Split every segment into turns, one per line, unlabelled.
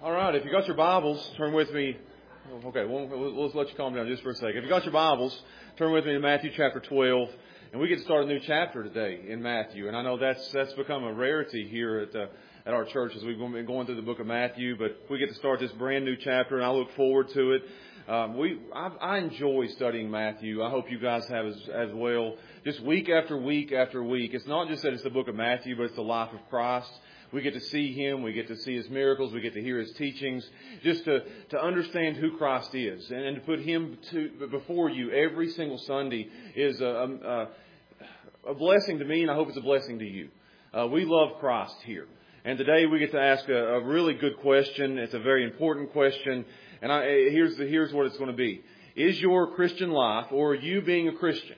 All right, if you got your Bibles, turn with me. Okay, let's let you calm down just for a second. If you got your Bibles, turn with me to Matthew chapter 12. And we get to start a new chapter today in Matthew. And I know that's become a rarity here at our church as we've been going through the book of Matthew. But we get to start this brand new chapter, and I look forward to it. I enjoy studying Matthew. I hope you guys have as well. Just week after week after week. It's not just that it's the book of Matthew, but it's the life of Christ. We get to see Him. We get to see His miracles. We get to hear His teachings. Just to understand who Christ is. And to put Him before you every single Sunday is a blessing to me, and I hope it's a blessing to you. We love Christ here. And today we get to ask a really good question. It's a very important question. And here's what it's going to be. Is your Christian life, or you being a Christian,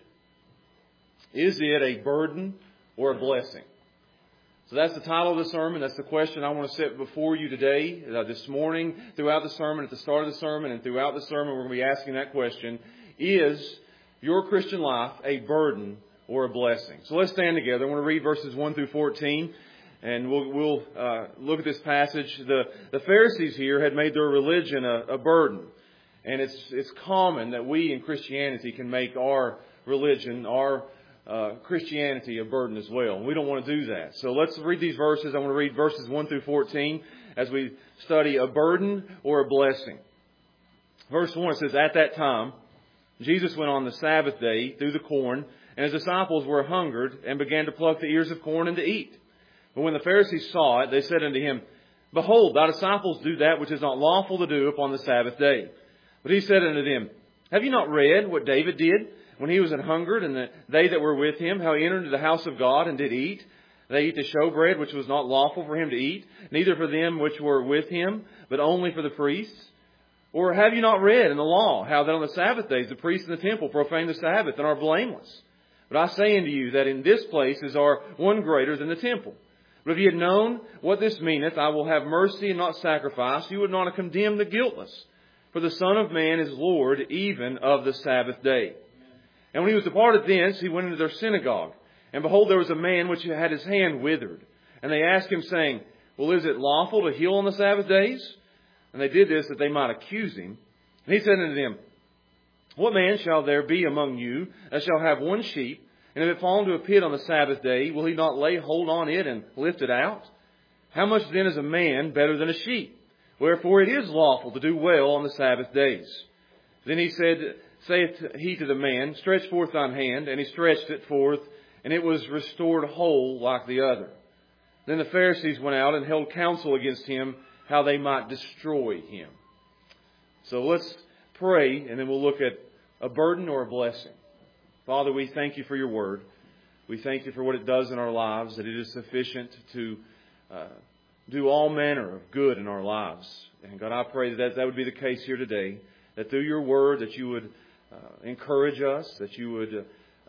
is it a burden or a blessing? So that's the title of the sermon. That's the question I want to set before you today, this morning, throughout the sermon, at the start of the sermon, and throughout the sermon. We're going to be asking that question. Is your Christian life a burden or a blessing? So let's stand together. I want to read verses 1 through 14. And we'll look at this passage. The Pharisees here had made their religion a burden. And it's common that we in Christianity can make our religion, our Christianity, a burden as well. And we don't want to do that. So let's read these verses. I want to read verses 1 through 14 as we study a burden or a blessing. Verse 1 says, "At that time, Jesus went on the Sabbath day through the corn, and His disciples were hungered and began to pluck the ears of corn and to eat. But when the Pharisees saw it, they said unto Him, Behold, thy disciples do that which is not lawful to do upon the Sabbath day. But He said unto them, Have you not read what David did when he was an hungered, and they that were with him, how he entered into the house of God and did eat? They eat the showbread which was not lawful for him to eat, neither for them which were with him, but only for the priests? Or have you not read in the law how that on the Sabbath days the priests in the temple profane the Sabbath and are blameless? But I say unto you that in this place is one greater than the temple. But if ye had known what this meaneth, I will have mercy and not sacrifice, you would not have condemned the guiltless. For the Son of Man is Lord even of the Sabbath day. And when He was departed thence, He went into their synagogue. And behold, there was a man which had his hand withered. And they asked Him, saying, Well, is it lawful to heal on the Sabbath days? And they did this that they might accuse Him. And He said unto them, What man shall there be among you that shall have one sheep, and if it fall into a pit on the Sabbath day, will he not lay hold on it and lift it out? How much then is a man better than a sheep? Wherefore it is lawful to do well on the Sabbath days. Then saith he to the man, Stretch forth thine hand. And he stretched it forth, and it was restored whole like the other. Then the Pharisees went out and held counsel against Him, how they might destroy Him." So let's pray, and then we'll look at a burden or a blessing. Father, we thank You for Your Word. We thank You for what it does in our lives, that it is sufficient to do all manner of good in our lives. And God, I pray that would be the case here today, that through Your Word that You would encourage us, that You would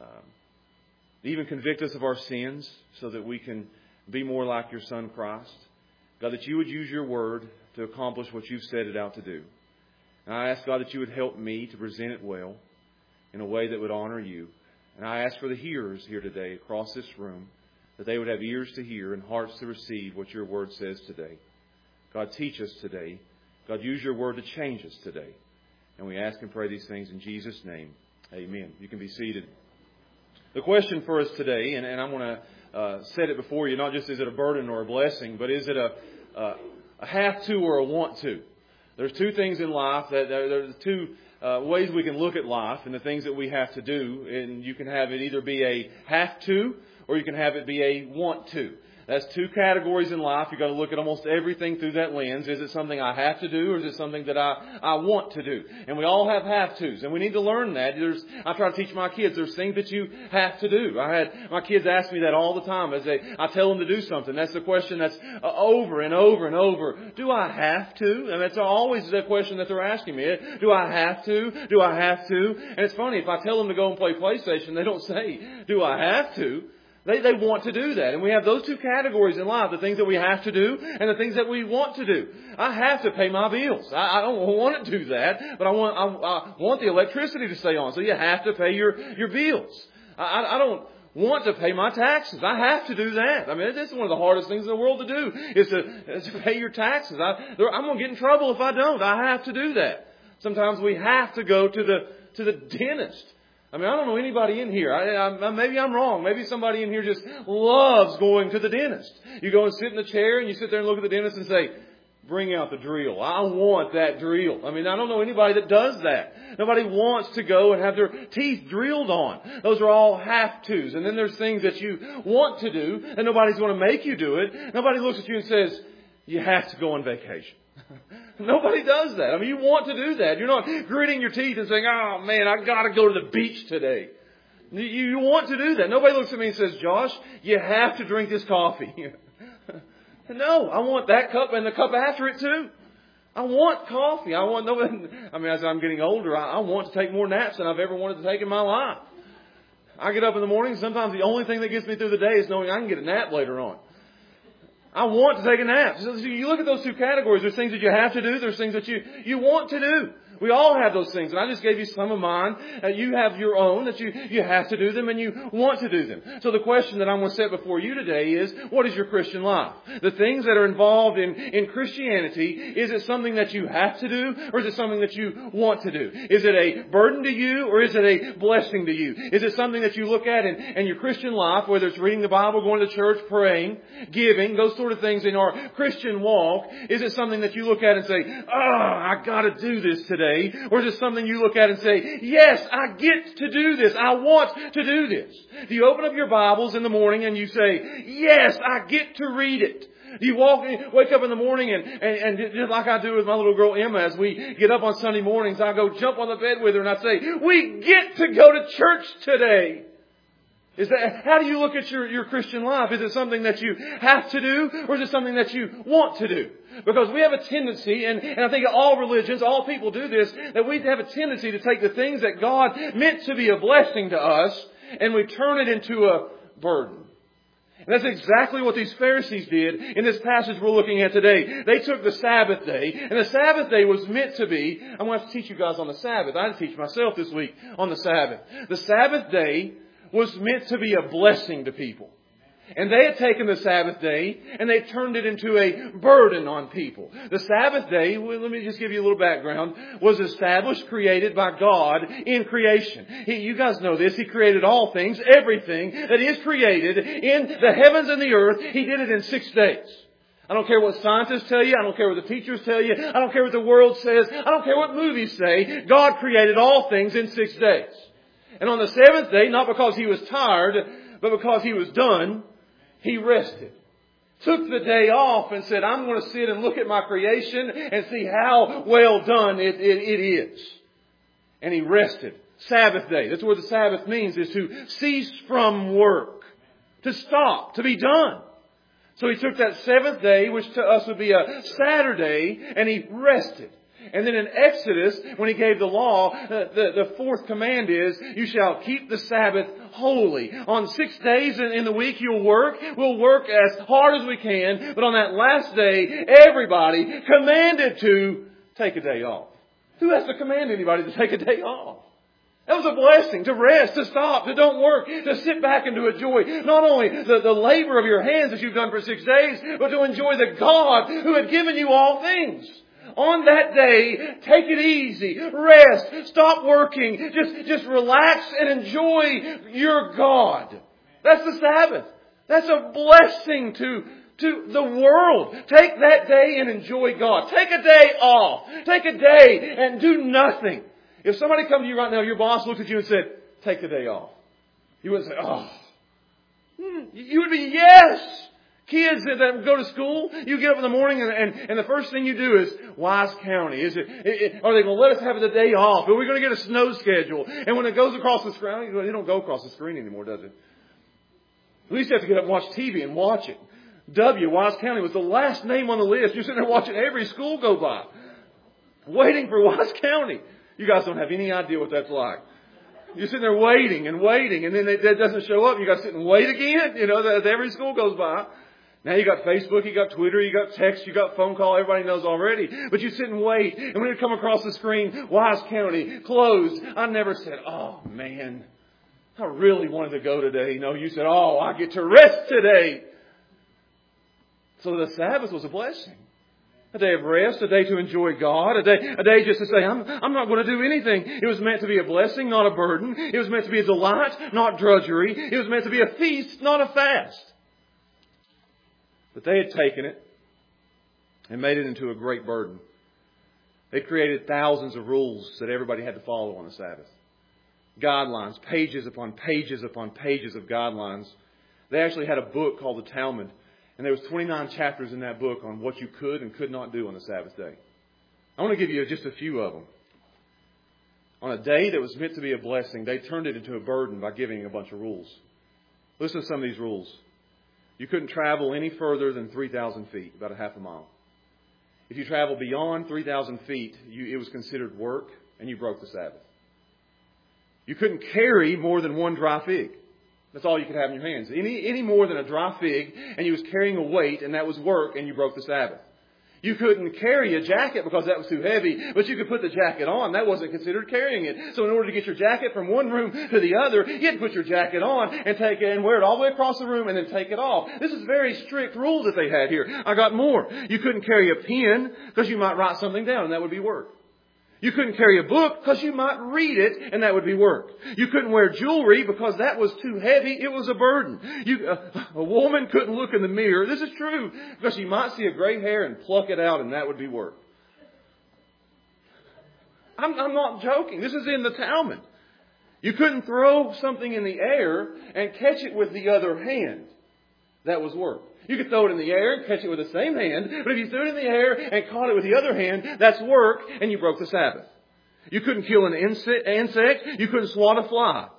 even convict us of our sins so that we can be more like Your Son Christ. God, that You would use Your Word to accomplish what You've set it out to do. And I ask, God, that You would help me to present it well, in a way that would honor You. And I ask for the hearers here today across this room, that they would have ears to hear and hearts to receive what Your Word says today. God, teach us today. God, use Your Word to change us today. And we ask and pray these things in Jesus' name. Amen. You can be seated. The question for us today, and I'm going to set it before you, not just is it a burden or a blessing, but is it a have to or a want to? There's two things in life, there's two ways we can look at life and the things that we have to do. And you can have it either be a have to, or you can have it be a want to. That's two categories in life. You've got to look at almost everything through that lens. Is it something I have to do, or is it something that I want to do? And we all have have-tos, and we need to learn that. I try to teach my kids, there's things that you have to do. My kids ask me that all the time as I tell them to do something. That's the question that's over and over and over. Do I have to? And that's always the question that they're asking me. Do I have to? Do I have to? And it's funny, if I tell them to go and play PlayStation, they don't say, do I have to? They want to do that. And we have those two categories in life, the things that we have to do and the things that we want to do. I have to pay my bills. I don't want to do that, but I want the electricity to stay on. So you have to pay your bills. I don't want to pay my taxes. I have to do that. I mean, this is one of the hardest things in the world to do, is to pay your taxes. I'm going to get in trouble if I don't. I have to do that. Sometimes we have to go to the dentist. I mean, I don't know anybody in here. Maybe I'm wrong. Maybe somebody in here just loves going to the dentist. You go and sit in the chair and you sit there and look at the dentist and say, bring out the drill. I want that drill. I mean, I don't know anybody that does that. Nobody wants to go and have their teeth drilled on. Those are all have-tos. And then there's things that you want to do and nobody's going to make you do it. Nobody looks at you and says, you have to go on vacation. Nobody does that. I mean, you want to do that. You're not gritting your teeth and saying, oh man, I got to go to the beach today. You want to do that. Nobody looks at me and says, Josh, you have to drink this coffee. No, I want that cup and the cup after it too. I want coffee. As I'm getting older, I want to take more naps than I've ever wanted to take in my life. I get up in the morning. Sometimes the only thing that gets me through the day is knowing I can get a nap later on. I want to take a nap. So you look at those two categories. There's things that you have to do. There's things that you want to do. We all have those things. And I just gave you some of mine. You have your own that you have to do them and you want to do them. So the question that I'm going to set before you today is, what is your Christian life? The things that are involved in Christianity, is it something that you have to do or is it something that you want to do? Is it a burden to you or is it a blessing to you? Is it something that you look at in your Christian life, whether it's reading the Bible, going to church, praying, giving, those sort of things in our Christian walk? Is it something that you look at and say, I got to do this today? Or is it something you look at and say, yes, I get to do this. I want to do this. Do you open up your Bibles in the morning and you say, yes, I get to read it? Do you wake up in the morning and just like I do with my little girl Emma, as we get up on Sunday mornings, I go jump on the bed with her and I say, we get to go to church today. How do you look at your Christian life? Is it something that you have to do or is it something that you want to do? Because we have a tendency, and I think all religions, all people do this, that we have a tendency to take the things that God meant to be a blessing to us and we turn it into a burden. And that's exactly what these Pharisees did in this passage we're looking at today. They took the Sabbath day, and the Sabbath day was meant to be, I'm going to have to teach you guys on the Sabbath. I had to teach myself this week on the Sabbath. The Sabbath day was meant to be a blessing to people. And they had taken the Sabbath day and they turned it into a burden on people. The Sabbath day, let me just give you a little background, was established, created by God in creation. You guys know this. He created all things, everything that is created in the heavens and the earth. He did it in 6 days. I don't care what scientists tell you. I don't care what the teachers tell you. I don't care what the world says. I don't care what movies say. God created all things in 6 days. And on the 7th day, not because He was tired, but because He was done, He rested. Took the day off and said, I'm going to sit and look at my creation and see how well done it is. And He rested. Sabbath day. That's what the Sabbath means, is to cease from work. To stop. To be done. So He took that 7th day, which to us would be a Saturday, and He rested. And then in Exodus, when He gave the law, the 4th command is, you shall keep the Sabbath holy. On 6 days in the week you'll work. We'll work as hard as we can. But on that last day, everybody commanded to take a day off. Who has to command anybody to take a day off? That was a blessing, to rest, to stop, to don't work, to sit back and to enjoy not only the labor of your hands that you've done for 6 days, but to enjoy the God who had given you all things. On that day, take it easy, rest, stop working, just relax and enjoy your God. That's the Sabbath. That's a blessing to the world. Take that day and enjoy God. Take a day off. Take a day and do nothing. If somebody come to you right now, your boss looked at you and said, take the day off. You wouldn't say, oh. You would be, yes. Kids that go to school, you get up in the morning and the first thing you do is, Wise County. Are they going to let us have the day off? Are we going to get a snow schedule? And when it goes across the screen, they don't go across the screen anymore, does it? At least you have to get up and watch TV and watch it. Wise County was the last name on the list. You're sitting there watching every school go by. Waiting for Wise County. You guys don't have any idea what that's like. You're sitting there waiting, and then it doesn't show up. You got to sit and wait again. As every school goes by. Now you got Facebook, you got Twitter, you got text, you got phone call. Everybody knows already. But you sit and wait. And when it come across the screen, Wise County, closed. I never said, oh man, I really wanted to go today. You said, oh, I get to rest today. So the Sabbath was a blessing. A day of rest, a day to enjoy God, a day just to say, I'm not going to do anything. It was meant to be a blessing, not a burden. It was meant to be a delight, not drudgery. It was meant to be a feast, not a fast. But they had taken it and made it into a great burden. They created thousands of rules that everybody had to follow on the Sabbath. Guidelines, pages upon pages upon pages of guidelines. They actually had a book called the Talmud. And there was 29 chapters in that book on what you could and could not do on the Sabbath day. I want to give you just a few of them. On a day that was meant to be a blessing, they turned it into a burden by giving a bunch of rules. Listen to some of these rules. You couldn't travel any further than 3,000 feet, about a half a mile. If you traveled beyond 3,000 feet, it was considered work, and you broke the Sabbath. You couldn't carry more than one dry fig. That's all you could have in your hands. Any more than a dry fig, and you was carrying a weight, and that was work, and you broke the Sabbath. You couldn't carry a jacket because that was too heavy, but you could put the jacket on. That wasn't considered carrying it. So in order to get your jacket from one room to the other, you had to put your jacket on and take it and wear it all the way across the room and then take it off. This is very strict rules that they had here. I got more. You couldn't carry a pen because you might write something down, and that would be work. You couldn't carry a book because you might read it, and that would be work. You couldn't wear jewelry because that was too heavy. It was a burden. A woman couldn't look in the mirror. This is true, because she might see a gray hair and pluck it out, and that would be work. I'm not joking. This is in the Talmud. You couldn't throw something in the air and catch it with the other hand. That was work. You could throw it in the air and catch it with the same hand, but if you threw it in the air and caught it with the other hand, that's work, and you broke the Sabbath. You couldn't kill an insect. You couldn't swat a fly.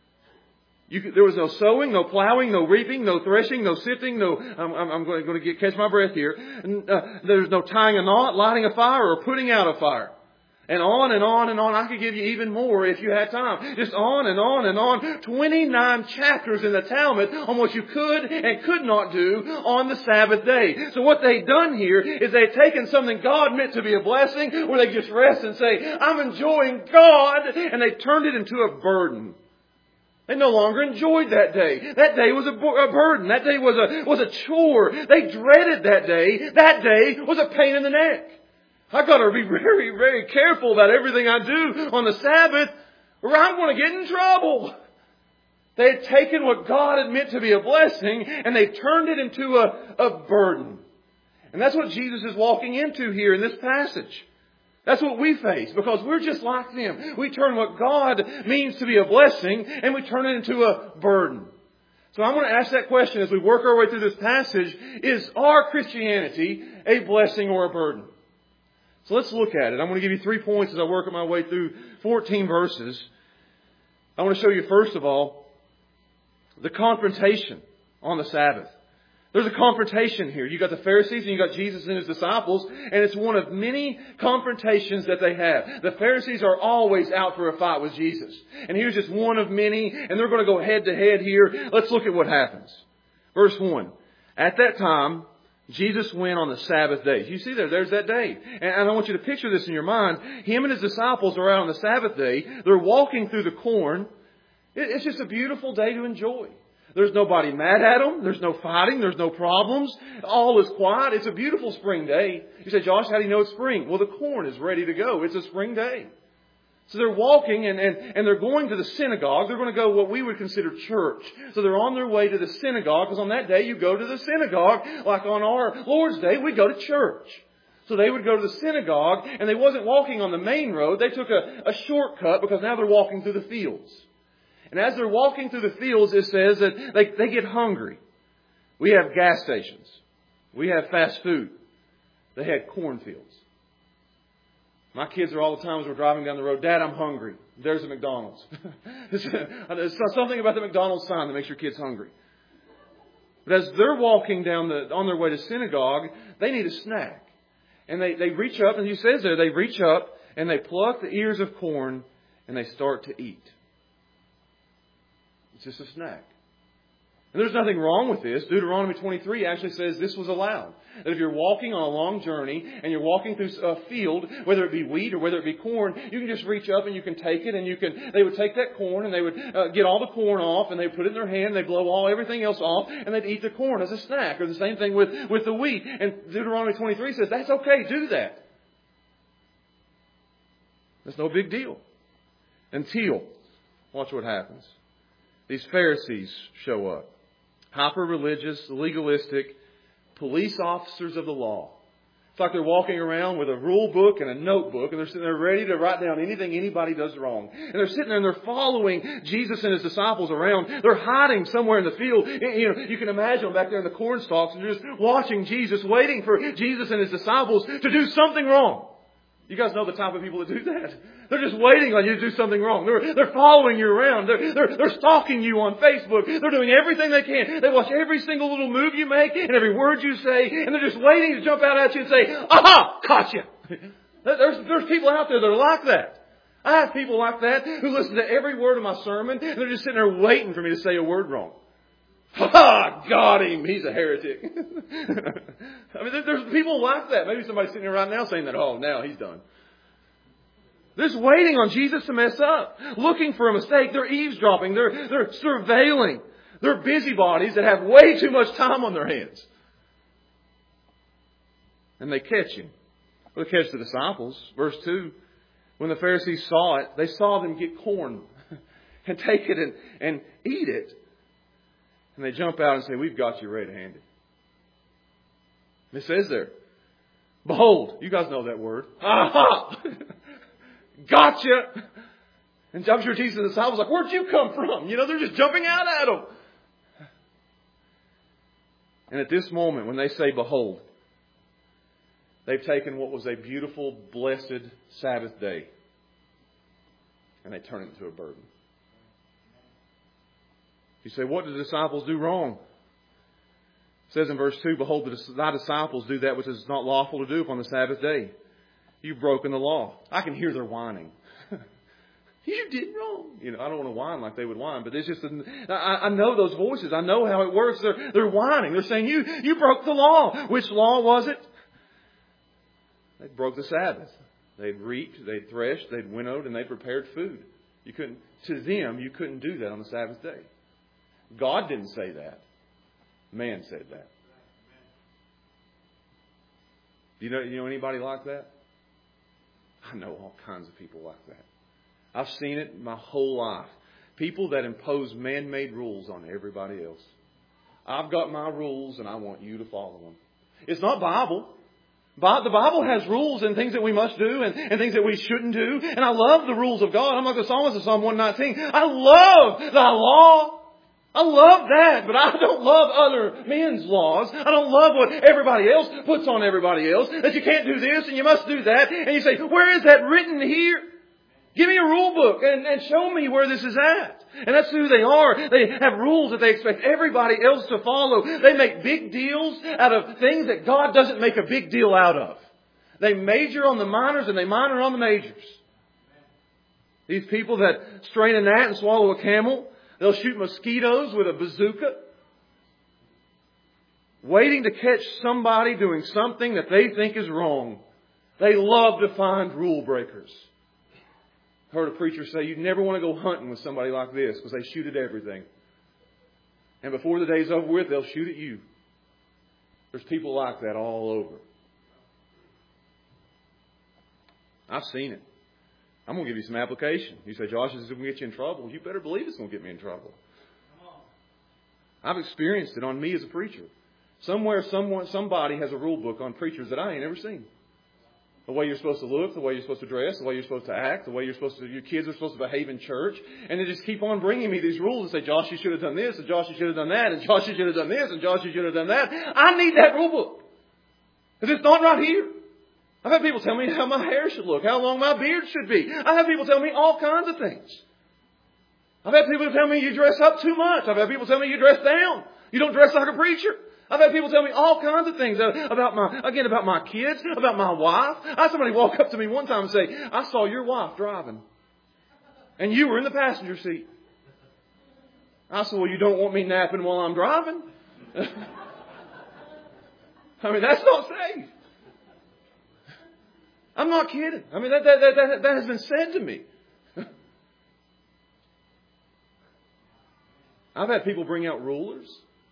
There was no sowing, no plowing, no reaping, no threshing, no sifting, I'm going to catch my breath here. There's no tying a knot, lighting a fire, or putting out a fire. And on and on and on. I could give you even more if you had time. Just on and on and on. 29 chapters in the Talmud on what you could and could not do on the Sabbath day. So what they'd done here is they'd taken something God meant to be a blessing, where they just rest and say, I'm enjoying God, and they turned it into a burden. They no longer enjoyed that day. That day was a burden. That day was a chore. They dreaded that day. That day was a pain in the neck. I've got to be very, very careful about everything I do on the Sabbath, or I'm going to get in trouble. They had taken what God had meant to be a blessing, and they turned it into a burden. And that's what Jesus is walking into here in this passage. That's what we face, because we're just like them. We turn what God means to be a blessing, and we turn it into a burden. So I'm going to ask that question as we work our way through this passage. Is our Christianity a blessing or a burden? So let's look at it. I'm going to give you 3 points as I work my way through 14 verses. I want to show you, first of all, the confrontation on the Sabbath. There's a confrontation here. You've got the Pharisees and you've got Jesus and His disciples, and it's one of many confrontations that they have. The Pharisees are always out for a fight with Jesus. And here's just one of many, and they're going to go head to head here. Let's look at what happens. Verse 1. At that time, Jesus went on the Sabbath day. You see there's that day. And I want you to picture this in your mind. Him and His disciples are out on the Sabbath day. They're walking through the corn. It's just a beautiful day to enjoy. There's nobody mad at them. There's no fighting. There's no problems. All is quiet. It's a beautiful spring day. You say, Josh, how do you know it's spring? Well, the corn is ready to go. It's a spring day. So they're walking and they're going to the synagogue. They're going to go what we would consider church. So they're on their way to the synagogue, because on that day you go to the synagogue. Like on our Lord's Day, we go to church. So they would go to the synagogue, and they wasn't walking on the main road. They took a shortcut, because now they're walking through the fields. And as they're walking through the fields, it says that they get hungry. We have gas stations. We have fast food. They had cornfields. My kids are all the time as we're driving down the road, Dad, I'm hungry. There's a McDonald's. There's something about the McDonald's sign that makes your kids hungry. But as they're walking on their way to synagogue, they need a snack. And they reach up, and He says there, they reach up and they pluck the ears of corn and they start to eat. It's just a snack. And there's nothing wrong with this. Deuteronomy 23 actually says this was allowed. That if you're walking on a long journey and you're walking through a field, whether it be wheat or whether it be corn, you can just reach up and you can take it, and they would take that corn and they would get all the corn off, and they'd put it in their hand, they'd blow everything else off, and they'd eat the corn as a snack. Or the same thing with the wheat. And Deuteronomy 23 says that's okay, do that. That's no big deal. Until, watch what happens. These Pharisees show up. Hyper-religious, legalistic, police officers of the law. It's like they're walking around with a rule book and a notebook, and they're sitting there ready to write down anything anybody does wrong. And they're sitting there and they're following Jesus and His disciples around. They're hiding somewhere in the field. You can imagine them back there in the corn stalks and just watching Jesus, waiting for Jesus and His disciples to do something wrong. You guys know the type of people that do that. They're just waiting on you to do something wrong. They're following you around. They're stalking you on Facebook. They're doing everything they can. They watch every single little move you make and every word you say, and they're just waiting to jump out at you and say, "Aha! Caught you!" There's people out there that are like that. I have people like that who listen to every word of my sermon, and they're just sitting there waiting for me to say a word wrong. Ha! Got him. He's a heretic. I mean, there's people like that. Maybe somebody's sitting here right now saying that, "Oh, now he's done." They're just waiting on Jesus to mess up, looking for a mistake. They're eavesdropping. They're surveilling. They're busybodies that have way too much time on their hands. And they catch him. Well, they catch the disciples. Verse 2, when the Pharisees saw it, they saw them get corn and take it and eat it. And they jump out and say, "We've got you red-handed." It says there, "Behold," you guys know that word. Aha! Gotcha! And I'm sure Jesus and the disciples are like, "Where'd you come from?" They're just jumping out at him. And at this moment, when they say, "Behold," they've taken what was a beautiful, blessed Sabbath day and they turn it into a burden. You say, what did the disciples do wrong? It says in verse 2, "Behold, thy disciples do that which is not lawful to do upon the Sabbath day. You've broken the law." I can hear their whining. You did wrong. I don't want to whine like they would whine, but it's just, I know those voices. I know how it works. They're whining. They're saying, you broke the law. Which law was it? They broke the Sabbath. They'd reaped, they'd threshed, they'd winnowed, and they prepared food. To them, you couldn't do that on the Sabbath day. God didn't say that. Man said that. Do you know anybody like that? I know all kinds of people like that. I've seen it my whole life. People that impose man-made rules on everybody else. I've got my rules and I want you to follow them. It's not Bible. The Bible has rules and things that we must do and things that we shouldn't do. And I love the rules of God. I'm like the psalmist in Psalm 119. I love thy law. I love that, but I don't love other men's laws. I don't love what everybody else puts on everybody else. That you can't do this and you must do that. And you say, where is that written here? Give me a rule book and show me where this is at. And that's who they are. They have rules that they expect everybody else to follow. They make big deals out of things that God doesn't make a big deal out of. They major on the minors and they minor on the majors. These people that strain a gnat and swallow a camel, they'll shoot mosquitoes with a bazooka, waiting to catch somebody doing something that they think is wrong. They love to find rule breakers. I heard a preacher say, you never want to go hunting with somebody like this because they shoot at everything. And before the day's over with, they'll shoot at you. There's people like that all over. I've seen it. I'm going to give you some application. You say, Josh, is this going to get you in trouble? You better believe it's going to get me in trouble. I've experienced it on me as a preacher. Somewhere, somebody has a rule book on preachers that I ain't ever seen. The way you're supposed to look, the way you're supposed to dress, the way you're supposed to act, the way your kids are supposed to behave in church. And they just keep on bringing me these rules and say, Josh, you should have done this, and Josh, you should have done that, and Josh, you should have done this, and Josh, you should have done that. I need that rule book. Because it's not right here. I've had people tell me how my hair should look, how long my beard should be. I've had people tell me all kinds of things. I've had people tell me you dress up too much. I've had people tell me you dress down. You don't dress like a preacher. I've had people tell me all kinds of things about my kids, about my wife. I had somebody walk up to me one time and say, I saw your wife driving. And you were in the passenger seat. I said, well, you don't want me napping while I'm driving? I mean, that's not safe. I'm not kidding. I mean, that has been said to me. I've had people bring out rulers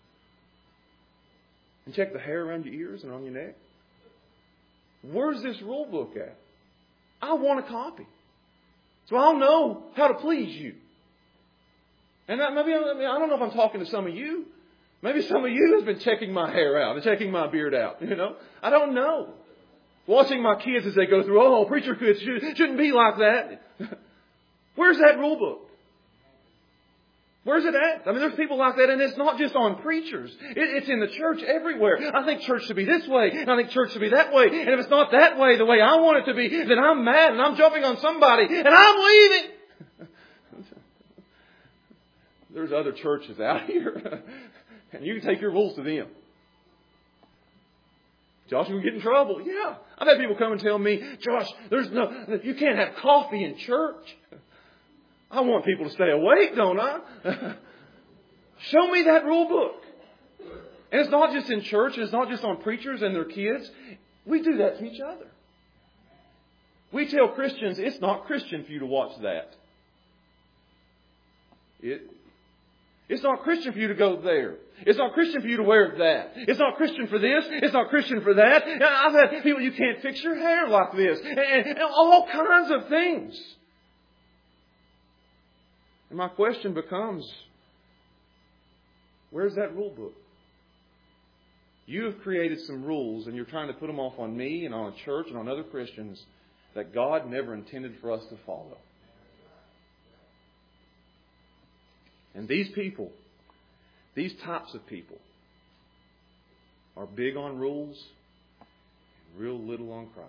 and check the hair around your ears and on your neck. Where's this rule book at? I want a copy, so I'll know how to please you. And I don't know if I'm talking to some of you. Maybe some of you has been checking my hair out and checking my beard out. I don't know. Watching my kids as they go through. Oh, preacher kids shouldn't be like that. Where's that rule book? Where's it at? I mean, there's people like that, and it's not just on preachers. It's in the church everywhere. I think church should be this way, and I think church should be that way. And if it's not that way, the way I want it to be, then I'm mad, and I'm jumping on somebody, and I'm leaving. There's other churches out here, and you can take your rules to them. Josh, we get in trouble. Yeah. I've had people come and tell me, Josh, you can't have coffee in church. I want people to stay awake, don't I? Show me that rule book. And it's not just in church. It's not just on preachers and their kids. We do that to each other. We tell Christians it's not Christian for you to watch that. It's not Christian for you to go there. It's not Christian for you to wear that. It's not Christian for this. It's not Christian for that. I've had people, you can't fix your hair like this. And all kinds of things. And my question becomes, where's that rule book? You have created some rules and you're trying to put them off on me and on a church and on other Christians that God never intended for us to follow. And these people, these types of people, are big on rules and real little on Christ.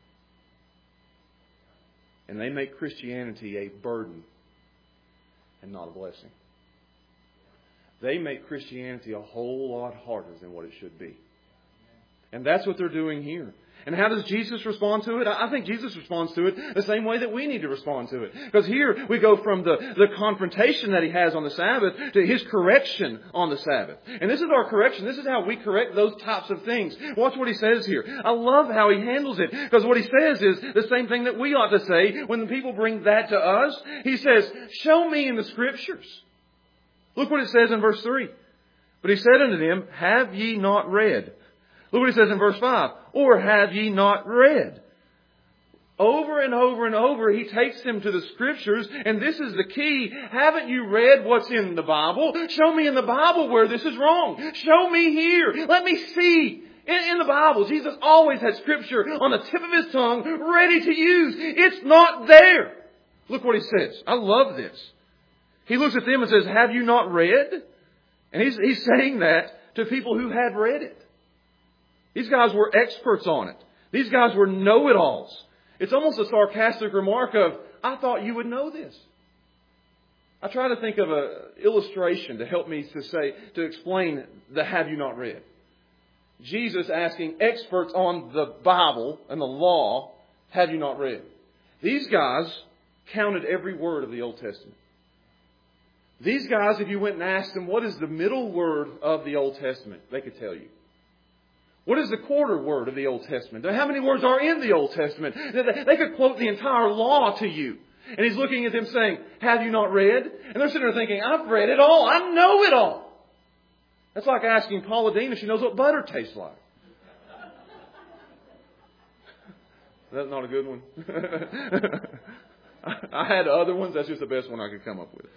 And they make Christianity a burden and not a blessing. They make Christianity a whole lot harder than what it should be. And that's what they're doing here. And how does Jesus respond to it? I think Jesus responds to it the same way that we need to respond to it. Because here we go from the confrontation that He has on the Sabbath to His correction on the Sabbath. And this is our correction. This is how we correct those types of things. Watch what He says here. I love how He handles it. Because what He says is the same thing that we ought to say when the people bring that to us. He says, show me in the Scriptures. Look what it says in verse 3. But He said unto them, have ye not read? Look what He says in verse 5. Or have ye not read? Over and over and over, He takes them to the Scriptures. And this is the key. Haven't you read what's in the Bible? Show me in the Bible where this is wrong. Show me here. Let me see. In the Bible, Jesus always had Scripture on the tip of His tongue, ready to use. It's not there. Look what He says. I love this. He looks at them and says, have you not read? And he's saying that to people who had read it. These guys were experts on it. These guys were know-it-alls. It's almost a sarcastic remark of, I thought you would know this. I try to think of an illustration to help me to explain the have you not read. Jesus asking experts on the Bible and the law, have you not read? These guys counted every word of the Old Testament. These guys, if you went and asked them, what is the middle word of the Old Testament? They could tell you. What is the quarter word of the Old Testament? How many words are in the Old Testament? They could quote the entire law to you. And He's looking at them saying, have you not read? And they're sitting there thinking, I've read it all. I know it all. That's like asking Paula Dean if she knows what butter tastes like. That's not a good one. I had other ones. That's just the best one I could come up with.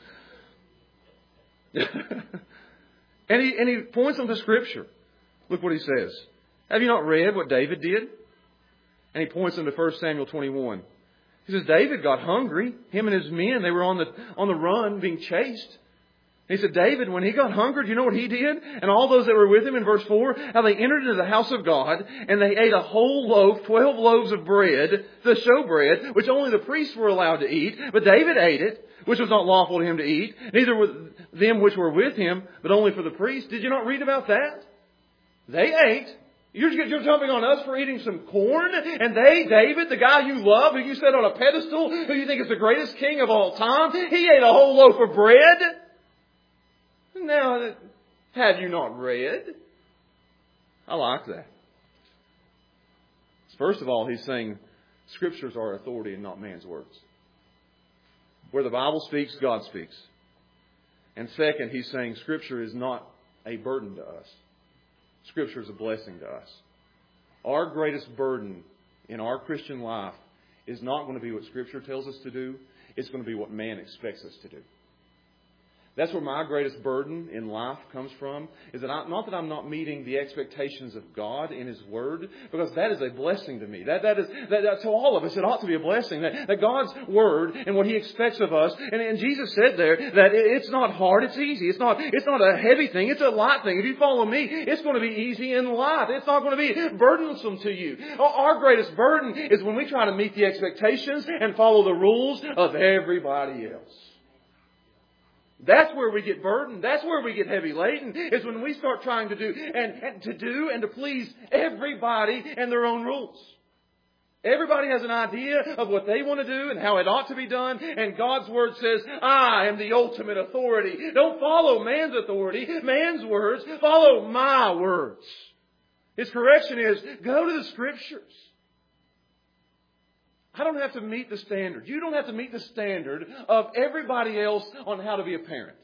And he points them to Scripture. Look what he says. Have you not read what David did? And he points them to 1 Samuel 21. He says, David got hungry. Him and his men, they were on the run being chased. He said, David, when he got hungry, do you know what he did? And all those that were with him in verse 4, how they entered into the house of God and they ate a whole loaf, 12 loaves of bread, the showbread, which only the priests were allowed to eat. But David ate it, which was not lawful to him to eat, neither were them which were with him, but only for the priests. Did you not read about that? They ate. You're jumping on us for eating some corn? And David, the guy you love, who you set on a pedestal, who you think is the greatest king of all time, he ate a whole loaf of bread. Now, have you not read? I like that. First of all, he's saying Scriptures are authority and not man's words. Where the Bible speaks, God speaks. And second, he's saying Scripture is not a burden to us. Scripture is a blessing to us. Our greatest burden in our Christian life is not going to be what Scripture tells us to do. It's going to be what man expects us to do. That's where my greatest burden in life comes from, is that not that I'm not meeting the expectations of God in His Word, because that is a blessing to me. That to all of us, it ought to be a blessing. That God's Word and what He expects of us, and Jesus said there that it's not hard, it's easy. It's not a heavy thing, it's a light thing. If you follow me, it's going to be easy and light. It's not going to be burdensome to you. Our greatest burden is when we try to meet the expectations and follow the rules of everybody else. That's where we get burdened. That's where we get heavy laden. Is when we start trying to do and to please everybody and their own rules. Everybody has an idea of what they want to do and how it ought to be done. And God's Word says, I am the ultimate authority. Don't follow man's authority, man's words. Follow my words. His correction is, go to the Scriptures. I don't have to meet the standard. You don't have to meet the standard of everybody else on how to be a parent.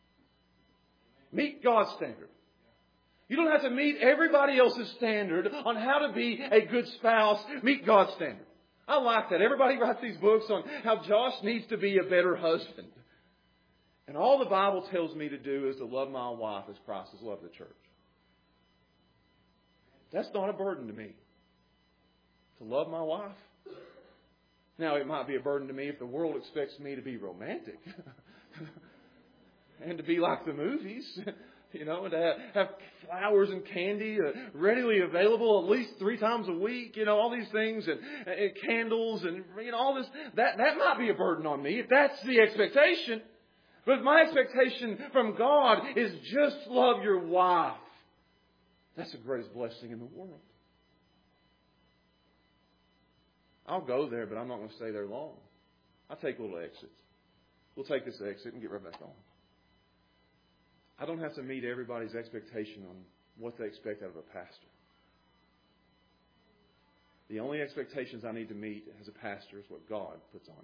Meet God's standard. You don't have to meet everybody else's standard on how to be a good spouse. Meet God's standard. I like that. Everybody writes these books on how Josh needs to be a better husband. And all the Bible tells me to do is to love my wife as Christ has loved the church. That's not a burden to me. To love my wife. Now, it might be a burden to me if the world expects me to be romantic and to be like the movies, and to have flowers and candy readily available at least 3 times a week, all these things, and candles, and all this. That might be a burden on me if that's the expectation. But if my expectation from God is just love your wife, that's the greatest blessing in the world. I'll go there, but I'm not going to stay there long. I'll take little exits. We'll take this exit and get right back on. I don't have to meet everybody's expectation on what they expect out of a pastor. The only expectations I need to meet as a pastor is what God puts on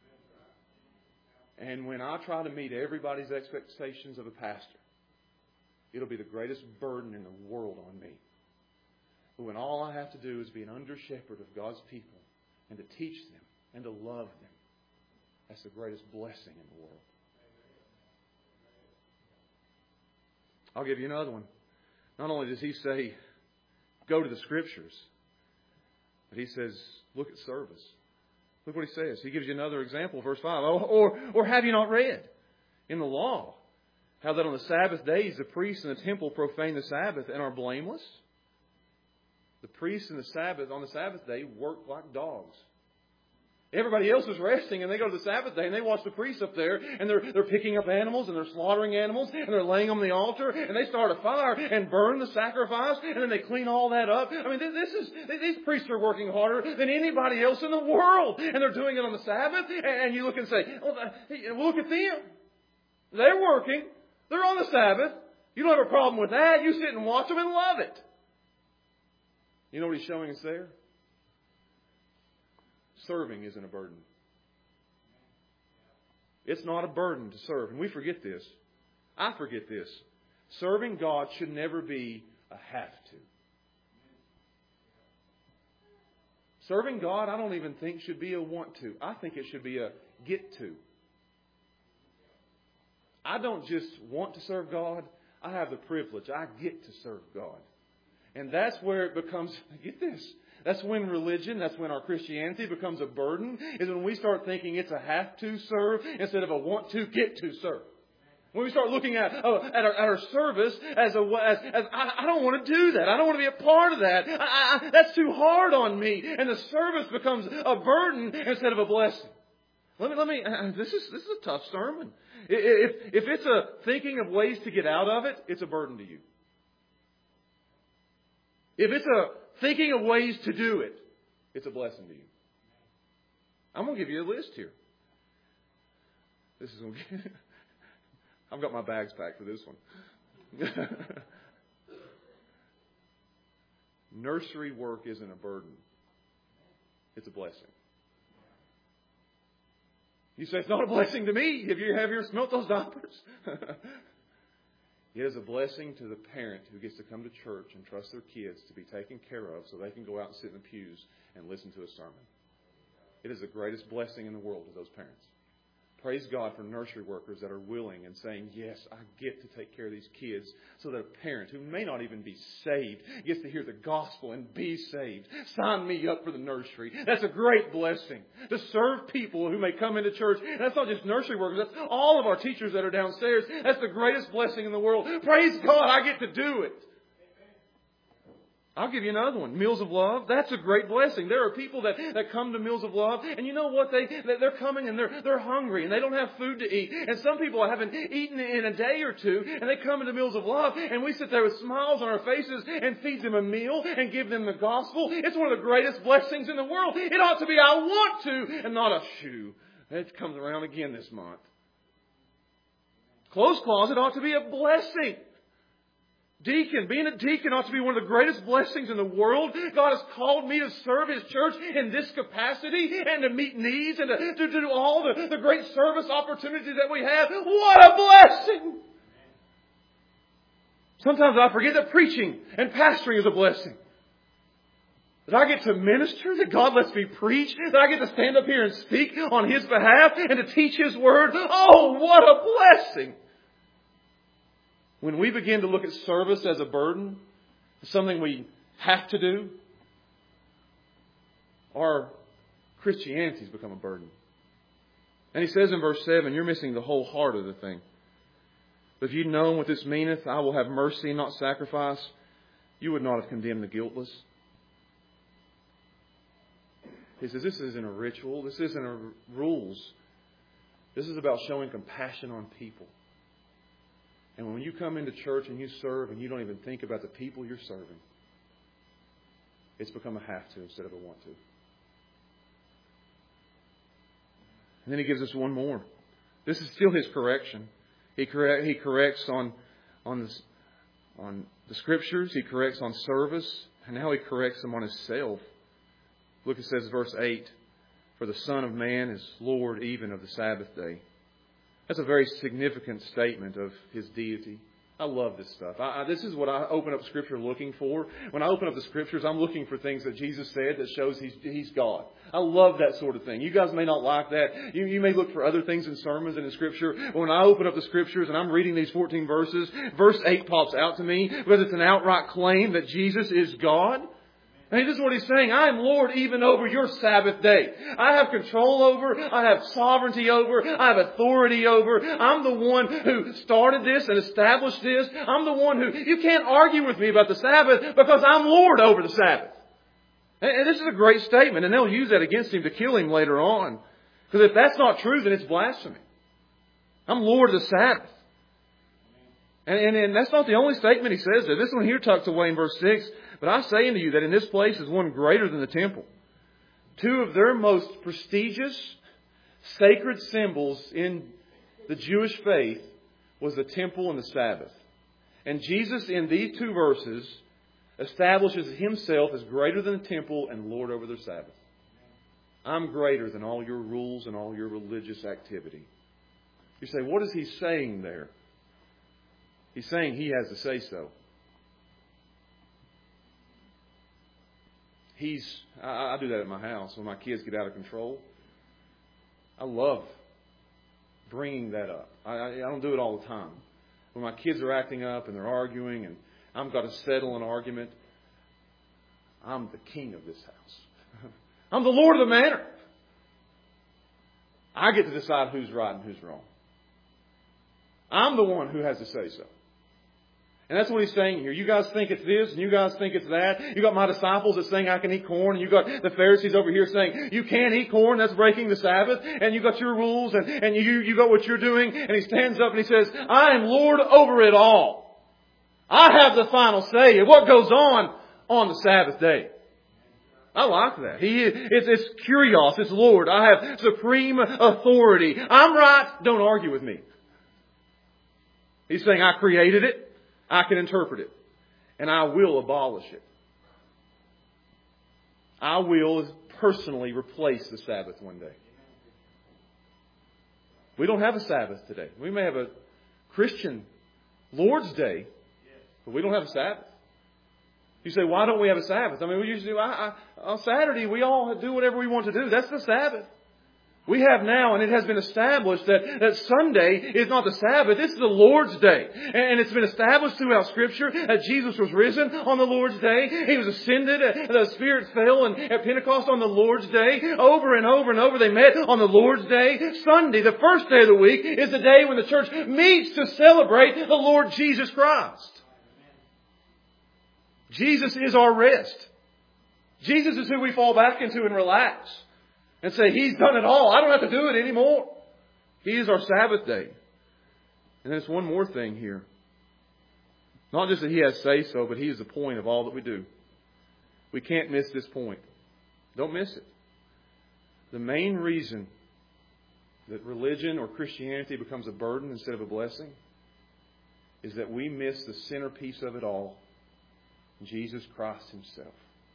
me. And when I try to meet everybody's expectations of a pastor, it'll be the greatest burden in the world on me. But when all I have to do is be an under-shepherd of God's people, and to teach them, and to love them. That's the greatest blessing in the world. I'll give you another one. Not only does he say, go to the Scriptures, but he says, look at service. Look what he says. He gives you another example, verse 5. Or have you not read in the law how that on the Sabbath days the priests in the temple profane the Sabbath and are blameless? The priests on the Sabbath day work like dogs. Everybody else is resting, and they go to the Sabbath day, and they watch the priests up there, and they're picking up animals, and they're slaughtering animals, and they're laying them on the altar, and they start a fire and burn the sacrifice, and then they clean all that up. I mean, these priests are working harder than anybody else in the world, and they're doing it on the Sabbath, and you look and say, well, look at them. They're working. They're on the Sabbath. You don't have a problem with that. You sit and watch them and love it. You know what he's showing us there? Serving isn't a burden. It's not a burden to serve. And we forget this. I forget this. Serving God should never be a have to. Serving God, I don't even think should be a want to. I think it should be a get to. I don't just want to serve God. I have the privilege. I get to serve God. And that's where it becomes, get this, that's when religion, that's when our Christianity becomes a burden, is when we start thinking it's a have to serve instead of a want to get to serve. When we start looking at our service as I don't want to do that. I don't want to be a part of that. That's too hard on me. And the service becomes a burden instead of a blessing. This is a tough sermon. If it's a thinking of ways to get out of it, it's a burden to you. If it's a thinking of ways to do it, it's a blessing to you. I'm going to give you a list here. I've got my bags packed for this one. Nursery work isn't a burden. It's a blessing. You say, it's not a blessing to me. Have you smelt those diapers? It is a blessing to the parent who gets to come to church and trust their kids to be taken care of so they can go out and sit in the pews and listen to a sermon. It is the greatest blessing in the world to those parents. Praise God for nursery workers that are willing and saying, yes, I get to take care of these kids, so that a parent who may not even be saved gets to hear the gospel and be saved. Sign me up for the nursery. That's a great blessing. To serve people who may come into church. And that's not just nursery workers. That's all of our teachers that are downstairs. That's the greatest blessing in the world. Praise God, I get to do it. I'll give you another one. Meals of Love. That's a great blessing. There are people that come to Meals of Love, and you know what? They're coming and they're hungry and they don't have food to eat. And some people haven't eaten in a day or two, and they come into Meals of Love, and we sit there with smiles on our faces and feed them a meal and give them the gospel. It's one of the greatest blessings in the world. It ought to be I want to and not a shoe. It comes around again this month. Clothes closet ought to be a blessing. Deacon, being a deacon ought to be one of the greatest blessings in the world. God has called me to serve His church in this capacity and to meet needs and to do all the great service opportunities that we have. What a blessing! Sometimes I forget that preaching and pastoring is a blessing. That I get to minister, that God lets me preach, that I get to stand up here and speak on His behalf and to teach His Word. Oh, what a blessing! When we begin to look at service as a burden, something we have to do, our Christianity has become a burden. And he says in verse 7, you're missing the whole heart of the thing. But if you'd known what this meaneth, I will have mercy and not sacrifice, you would not have condemned the guiltless. He says this isn't a ritual. This isn't a rules. This is about showing compassion on people. And when you come into church and you serve and you don't even think about the people you're serving, it's become a have to instead of a want to. And then he gives us one more. This is still his correction. He corrects on the Scriptures. He corrects on service. And now he corrects them on himself. Look, it says verse 8, for the Son of Man is Lord even of the Sabbath day. That's a very significant statement of His deity. I love this stuff. This is what I open up Scripture looking for. When I open up the Scriptures, I'm looking for things that Jesus said that shows He's God. I love that sort of thing. You guys may not like that. You may look for other things in sermons and in Scripture. But when I open up the Scriptures and I'm reading these 14 verses, verse 8 pops out to me because it's an outright claim that Jesus is God. And this is what He's saying. I am Lord even over your Sabbath day. I have control over. I have sovereignty over. I have authority over. I'm the one who started this and established this. I'm the one who... You can't argue with me about the Sabbath because I'm Lord over the Sabbath. And this is a great statement. And they'll use that against Him to kill Him later on. Because if that's not true, then it's blasphemy. I'm Lord of the Sabbath. And that's not the only statement He says there. This one here tucked away in verse 6. But I say unto you that in this place is one greater than the temple. Two of their most prestigious, sacred symbols in the Jewish faith was the temple and the Sabbath. And Jesus in these two verses establishes Himself as greater than the temple and Lord over the Sabbath. I'm greater than all your rules and all your religious activity. You say, what is He saying there? He's saying He has to say so. I do that at my house when my kids get out of control. I love bringing that up. I don't do it all the time. When my kids are acting up and they're arguing and I've got to settle an argument, I'm the king of this house. I'm the Lord of the manor. I get to decide who's right and who's wrong. I'm the one who has to say so. And that's what He's saying here. You guys think it's this and you guys think it's that. You got my disciples that saying I can eat corn. And you got the Pharisees over here saying you can't eat corn. That's breaking the Sabbath. And you got your rules and you got what you're doing. And He stands up and He says, I am Lord over it all. I have the final say of what goes on the Sabbath day. I like that. It's kurios. It's Lord. I have supreme authority. I'm right. Don't argue with me. He's saying, I created it, I can interpret it, and I will abolish it. I will personally replace the Sabbath one day. We don't have a Sabbath today. We may have a Christian Lord's Day, but we don't have a Sabbath. You say, why don't we have a Sabbath? I mean, we usually do. On Saturday, we all do whatever we want to do. That's the Sabbath. We have now, and it has been established that Sunday is not the Sabbath, it's the Lord's Day. And it's been established throughout Scripture that Jesus was risen on the Lord's Day. He was ascended, the Spirit fell at Pentecost on the Lord's Day. Over and over and over they met on the Lord's Day. Sunday, the first day of the week, is the day when the church meets to celebrate the Lord Jesus Christ. Jesus is our rest. Jesus is who we fall back into and relax. And say, He's done it all. I don't have to do it anymore. He is our Sabbath day. And there's one more thing here. Not just that He has say-so, but He is the point of all that we do. We can't miss this point. Don't miss it. The main reason that religion or Christianity becomes a burden instead of a blessing is that we miss the centerpiece of it all, Jesus Christ Himself.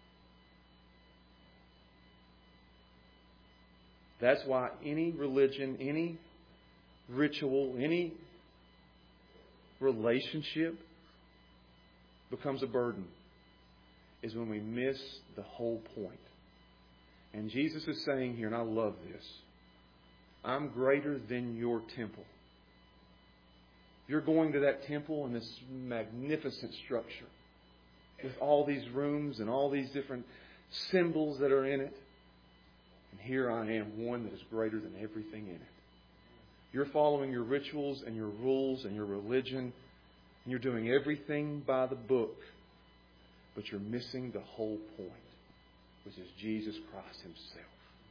That's why any religion, any ritual, any relationship becomes a burden, is when we miss the whole point. And Jesus is saying here, and I love this, I'm greater than your temple. You're going to that temple in this magnificent structure with all these rooms and all these different symbols that are in it. And here I am, one that is greater than everything in it. You're following your rituals and your rules and your religion, and you're doing everything by the book, but you're missing the whole point, which is Jesus Christ Himself.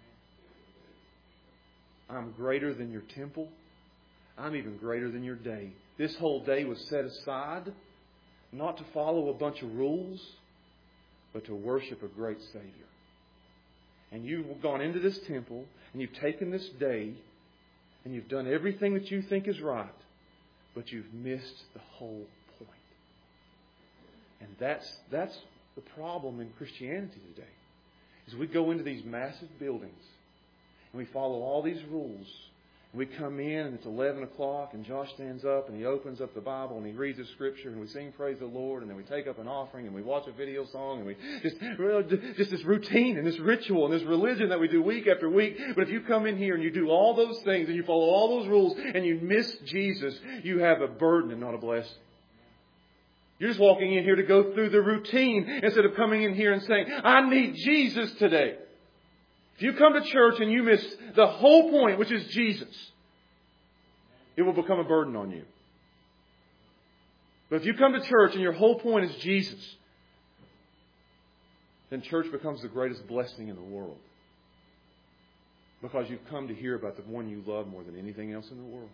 I'm greater than your temple. I'm even greater than your day. This whole day was set aside not to follow a bunch of rules, but to worship a great Savior. And you've gone into this temple, and you've taken this day, and you've done everything that you think is right, but you've missed the whole point. And that's the problem in Christianity today. Is we go into these massive buildings, and we follow all these rules. We come in and it's 11 o'clock and Josh stands up and he opens up the Bible and he reads the Scripture and we sing Praise the Lord and then we take up an offering and we watch a video song and we just this routine and this ritual and this religion that we do week after week. But if you come in here and you do all those things and you follow all those rules and you miss Jesus, you have a burden and not a blessing. You're just walking in here to go through the routine instead of coming in here and saying, I need Jesus today. If you come to church and you miss the whole point, which is Jesus, it will become a burden on you. But if you come to church and your whole point is Jesus, then church becomes the greatest blessing in the world. Because you've come to hear about the one you love more than anything else in the world.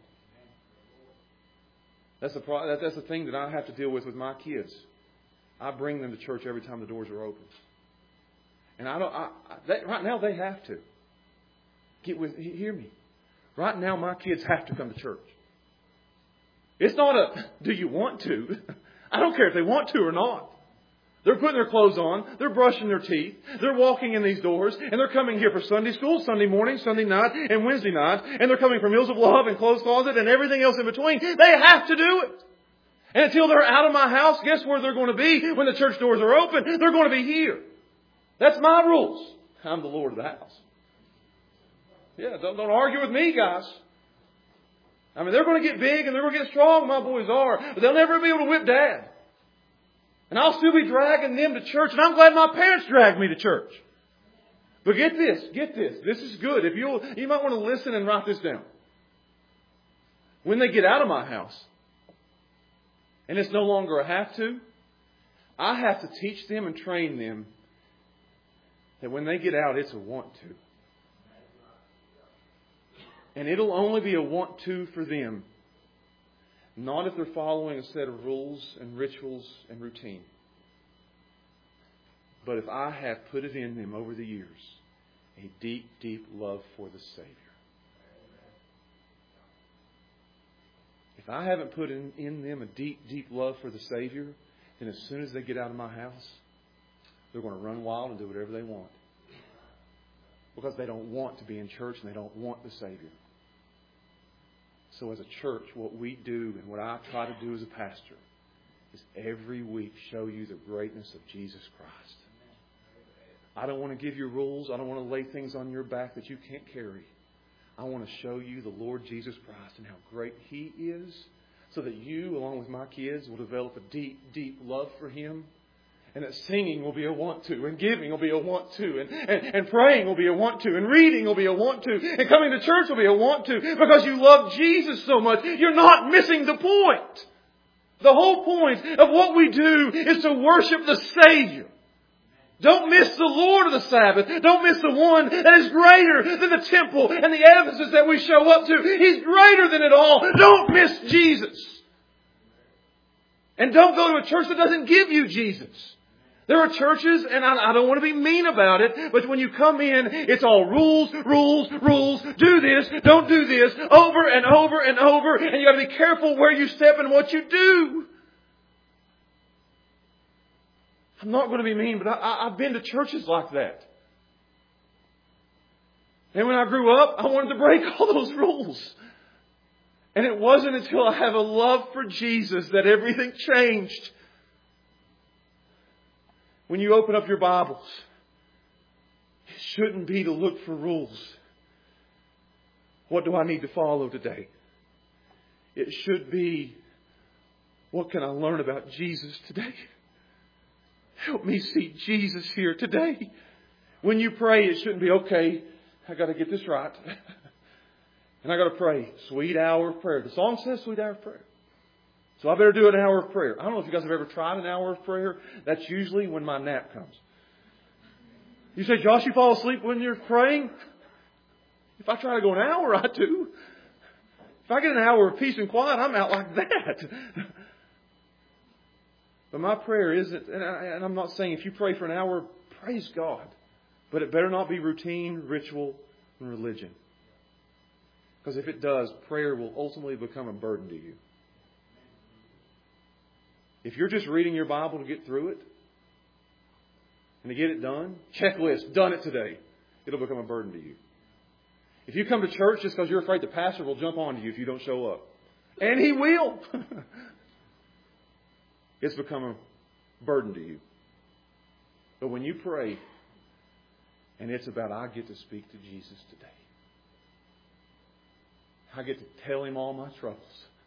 That's the thing that I have to deal with my kids. I bring them to church every time the doors are open. And right now they have to. Hear me. Right now my kids have to come to church. It's not a, do you want to? I don't care if they want to or not. They're putting their clothes on. They're brushing their teeth. They're walking in these doors. And they're coming here for Sunday school, Sunday morning, Sunday night, and Wednesday night. And they're coming for Meals of Love and Clothes Closet and everything else in between. They have to do it. And until they're out of my house, guess where they're going to be when the church doors are open? They're going to be here. That's my rules. I'm the Lord of the house. Yeah, don't argue with me, guys. I mean, they're going to get big and they're going to get strong, my boys are. But they'll never be able to whip Dad. And I'll still be dragging them to church. And I'm glad my parents dragged me to church. But get this. This is good. If you might want to listen and write this down. When they get out of my house, and it's no longer a have to, I have to teach them and train them that when they get out, it's a want to. And it'll only be a want to for them. Not if they're following a set of rules and rituals and routine. But if I have put it in them over the years, a deep, deep love for the Savior. If if I haven't put in them a deep, deep love for the Savior, then as soon as they get out of my house, they're going to run wild and do whatever they want. Because they don't want to be in church and they don't want the Savior. So as a church, what we do and what I try to do as a pastor is every week show you the greatness of Jesus Christ. I don't want to give you rules. I don't want to lay things on your back that you can't carry. I want to show you the Lord Jesus Christ and how great He is, so that you, along with my kids, will develop a deep, deep love for Him. And that singing will be a want to, and giving will be a want to, and praying will be a want to, and reading will be a want to, and coming to church will be a want to, because you love Jesus so much. You're not missing the point. The whole point of what we do is to worship the Savior. Don't miss the Lord of the Sabbath. Don't miss the one that is greater than the temple and the edifices that we show up to. He's greater than it all. Don't miss Jesus. And don't go to a church that doesn't give you Jesus. There are churches, and I don't want to be mean about it, but when you come in, it's all rules, rules, rules. Do this, don't do this, over and over and over. And you've got to be careful where you step and what you do. I'm not going to be mean, but I've been to churches like that. And when I grew up, I wanted to break all those rules. And it wasn't until I have a love for Jesus that everything changed. When you open up your Bibles, it shouldn't be to look for rules. What do I need to follow today? It should be, what can I learn about Jesus today? Help me see Jesus here today. When you pray, it shouldn't be, okay, I got to get this right. And I got to pray, sweet hour of prayer. The song says sweet hour of prayer. So I better do an hour of prayer. I don't know if you guys have ever tried an hour of prayer. That's usually when my nap comes. You say, Josh, you fall asleep when you're praying? If I try to go an hour, I do. If I get an hour of peace and quiet, I'm out like that. But my prayer isn't, and I'm not saying if you pray for an hour, praise God. But it better not be routine, ritual, and religion. Because if it does, prayer will ultimately become a burden to you. If you're just reading your Bible to get through it and to get it done, checklist, done it today, it'll become a burden to you. If you come to church just because you're afraid the pastor will jump on you if you don't show up, and he will, it's become a burden to you. But when you pray and it's about, I get to speak to Jesus today. I get to tell Him all my troubles.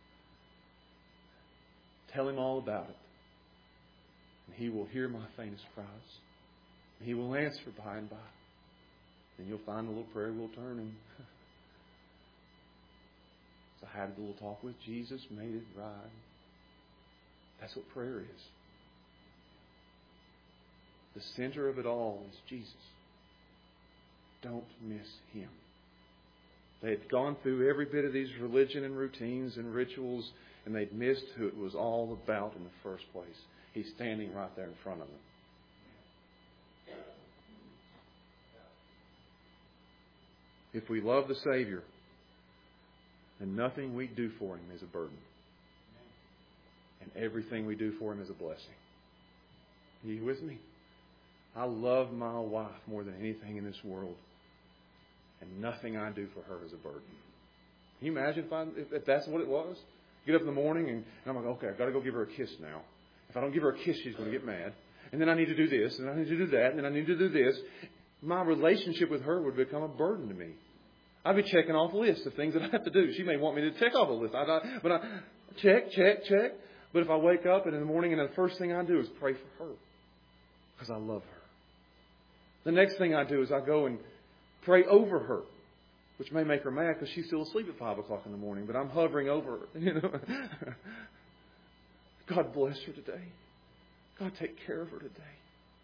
Tell Him all about it. And He will hear my faintest cries. And He will answer by and by. Then you'll find a little prayer wheel turn. And so I had a little talk with Jesus, made it right. That's what prayer is. The center of it all is Jesus. Don't miss Him. They had gone through every bit of these religion and routines and rituals, and they'd missed who it was all about in the first place. He's standing right there in front of them. If we love the Savior, then nothing we do for Him is a burden. And everything we do for Him is a blessing. Are you with me? I love my wife more than anything in this world. And nothing I do for her is a burden. Can you imagine if that's what it was? Get up in the morning and I'm like, okay, I've got to go give her a kiss now. If I don't give her a kiss, she's going to get mad. And then I need to do this, and I need to do that, and then I need to do this. My relationship with her would become a burden to me. I'd be checking off lists of things that I have to do. She may want me to check off a list. But I check. But if I wake up and in the morning and the first thing I do is pray for her. Because I love her. The next thing I do is I go and pray over her. Which may make her mad because she's still asleep at 5 o'clock in the morning. But I'm hovering over her. You know? God bless her today. God take care of her today.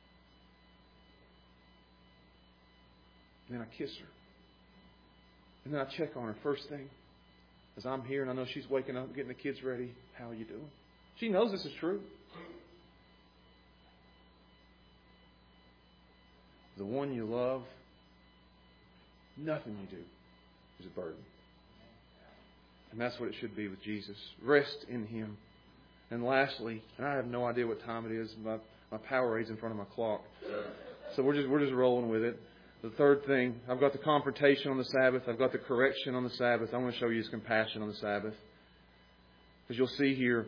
And then I kiss her. And then I check on her first thing. As I'm here and I know she's waking up, getting the kids ready. How are you doing? She knows this is true. The one you love, nothing you do is a burden. And that's what it should be with Jesus. Rest in Him. And lastly, and I have no idea what time it is. My power rate's in front of my clock. So we're just rolling with it. The third thing, I've got the confrontation on the Sabbath. I've got the correction on the Sabbath. I want to show you His compassion on the Sabbath. Because you'll see here,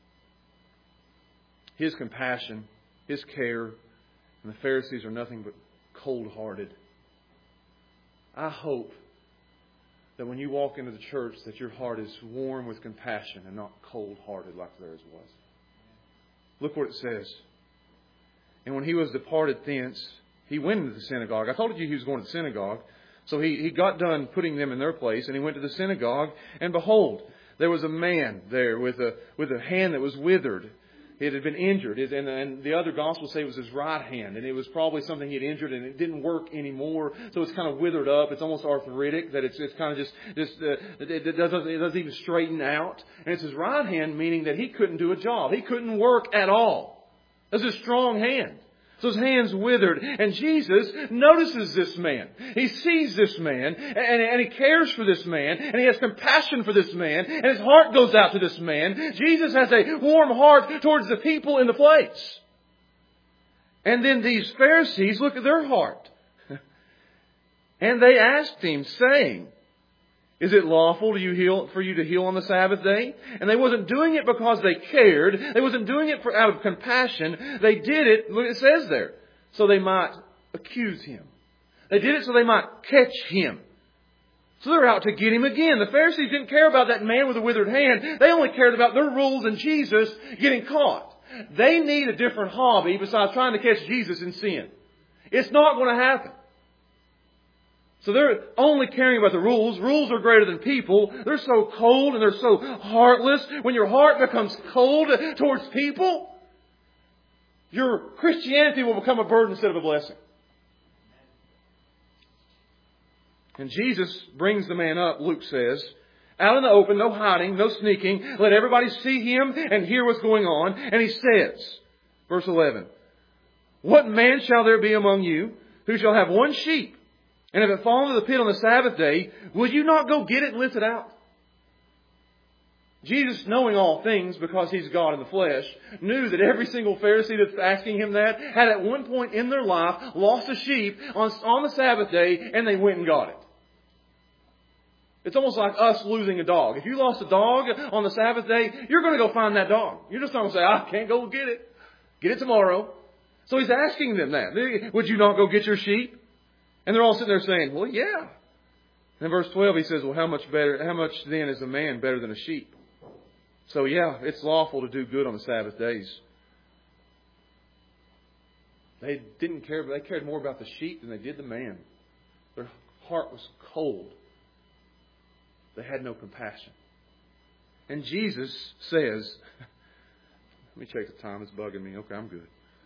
His compassion, His care, and the Pharisees are nothing but cold-hearted. I hope that when you walk into the church that your heart is warm with compassion and not cold-hearted like theirs was. Look what it says. And when He was departed thence, He went into the synagogue. I told you He was going to the synagogue. So he got done putting them in their place, and He went to the synagogue. And behold, there was a man there with a hand that was withered. It had been injured. And the other Gospels say it was his right hand. And it was probably something he had injured and it didn't work anymore. So it's kind of withered up. It's almost arthritic. That it's kind of it doesn't even straighten out. And it's his right hand, meaning that he couldn't do a job. He couldn't work at all. That's a strong hand. So his hand's withered. And Jesus notices this man. He sees this man. And He cares for this man. And He has compassion for this man. And His heart goes out to this man. Jesus has a warm heart towards the people in the place. And then these Pharisees, look at their heart. And they asked Him, saying, is it lawful for you to heal on the Sabbath day? And they wasn't doing it because they cared. They wasn't doing it out of compassion. They did it, look, it says there, so they might accuse Him. They did it so they might catch Him. So they're out to get Him again. The Pharisees didn't care about that man with a withered hand. They only cared about their rules and Jesus getting caught. They need a different hobby besides trying to catch Jesus in sin. It's not going to happen. So they're only caring about the rules. Rules are greater than people. They're so cold and they're so heartless. When your heart becomes cold towards people, your Christianity will become a burden instead of a blessing. And Jesus brings the man up, Luke says, out in the open, no hiding, no sneaking. Let everybody see him and hear what's going on. And He says, verse 11, what man shall there be among you who shall have one sheep? And if it fall into the pit on the Sabbath day, will you not go get it and lift it out? Jesus, knowing all things because He's God in the flesh, knew that every single Pharisee that's asking Him that had at one point in their life lost a sheep on the Sabbath day and they went and got it. It's almost like us losing a dog. If you lost a dog on the Sabbath day, you're going to go find that dog. You're just not going to say, I can't go get it. Get it tomorrow. So He's asking them that. Would you not go get your sheep? And they're all sitting there saying, well, yeah. And in verse 12 He says, well, how much then is a man better than a sheep? So yeah, it's lawful to do good on the Sabbath days. They didn't care, but they cared more about the sheep than they did the man. Their heart was cold. They had no compassion. And Jesus says, let me check the time, it's bugging me. Okay, I'm good.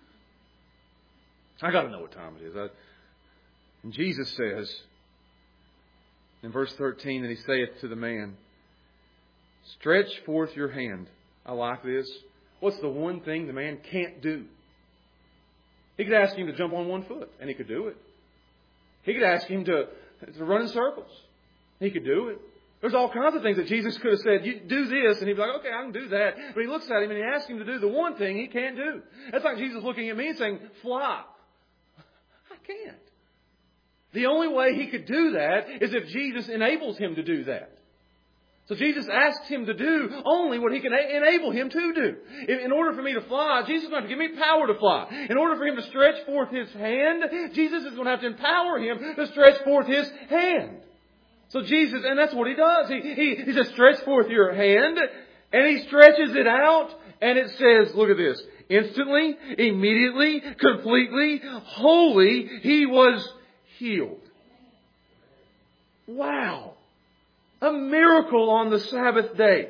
I got to know what time it is. And Jesus says, in verse 13, that He saith to the man, stretch forth your hand. I like this. What's the one thing the man can't do? He could ask him to jump on one foot, and he could do it. He could ask him to run in circles. He could do it. There's all kinds of things that Jesus could have said, you do this, and he'd be like, okay, I can do that. But He looks at him and He asks him to do the one thing he can't do. That's like Jesus looking at me and saying, fly. I can't. The only way he could do that is if Jesus enables him to do that. So Jesus asks him to do only what He can enable him to do. In order for me to fly, Jesus is going to have to give me power to fly. In order for Him to stretch forth His hand, Jesus is going to have to empower him to stretch forth His hand. So Jesus, and that's what He does. He says, stretch forth your hand, and He stretches it out, and it says, look at this, instantly, immediately, completely, wholly, he was healed. Wow. A miracle on the Sabbath day.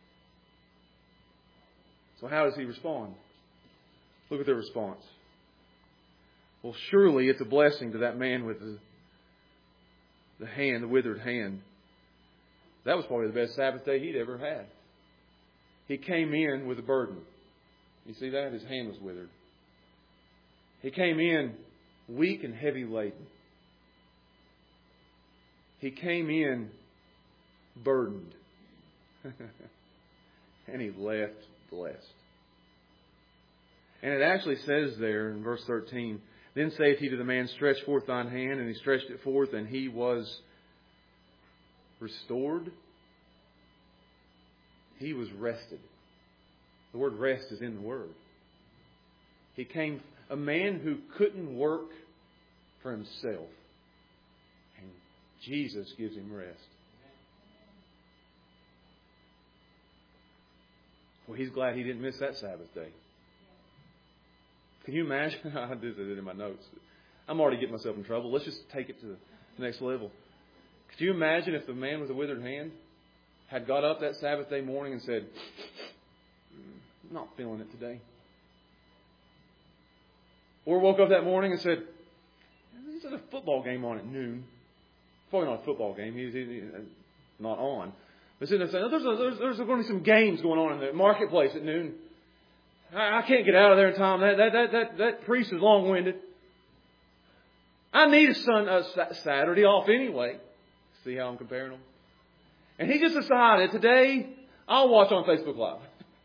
So how does He respond? Look at their response. Well, surely it's a blessing to that man with the withered hand. That was probably the best Sabbath day he'd ever had. He came in with a burden. You see that? His hand was withered. He came in weak and heavy laden. He came in burdened. And he left blessed. And it actually says there in verse 13, then saith he to the man, stretch forth thine hand. And he stretched it forth, and he was restored. He was rested. The word rest is in the Word. He came, a man who couldn't work for himself. And Jesus gives him rest. Well, he's glad he didn't miss that Sabbath day. Can you imagine? I did it in my notes. I'm already getting myself in trouble. Let's just take it to the next level. Could you imagine if the man with the withered hand had got up that Sabbath day morning and said, I'm not feeling it today. Or woke up that morning and said, there's a football game on at noon. Probably not a football game. He's not on. But there's going to be some games going on in the marketplace at noon. I can't get out of there in time. That priest is long-winded. I need a Saturday off anyway. See how I'm comparing them? And he just decided, today, I'll watch on Facebook Live.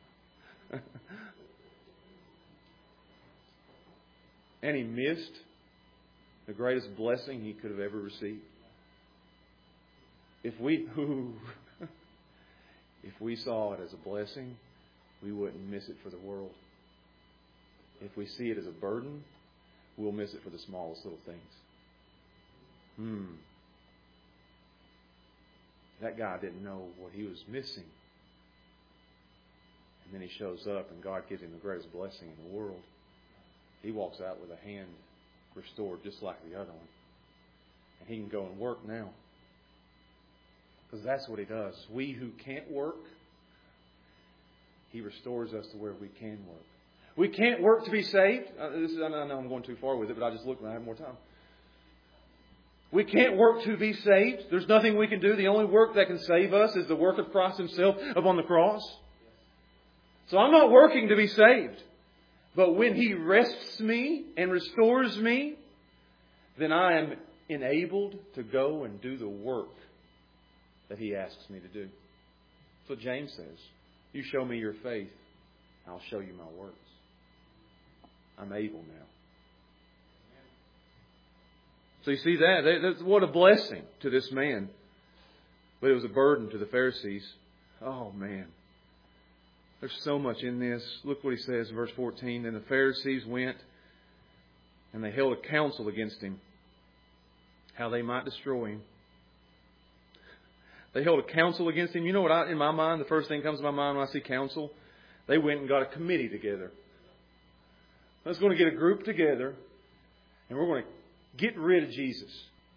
And he missed the greatest blessing he could have ever received. If we saw it as a blessing, we wouldn't miss it for the world. If we see it as a burden, we'll miss it for the smallest little things. That guy didn't know what he was missing. And then he shows up and God gives him the greatest blessing in the world. He walks out with a hand restored just like the other one. And he can go and work now. Because that's what He does. We who can't work, He restores us to where we can work. We can't work to be saved. I know I'm going too far with it, but I just looked when I had more time. We can't work to be saved. There's nothing we can do. The only work that can save us is the work of Christ Himself upon the cross. So I'm not working to be saved. But when He rests me and restores me, then I am enabled to go and do the work that He asks me to do. That's what James says. You show me your faith, I'll show you my works. I'm able now. So you see that's what a blessing to this man. But it was a burden to the Pharisees. Oh man. There's so much in this. Look what he says in verse 14. Then the Pharisees went and they held a council against Him, how they might destroy Him. They held a council against Him. You know what in my mind, the first thing that comes to my mind when I see council? They went and got a committee together. Let's going to get a group together and we're going to get rid of Jesus.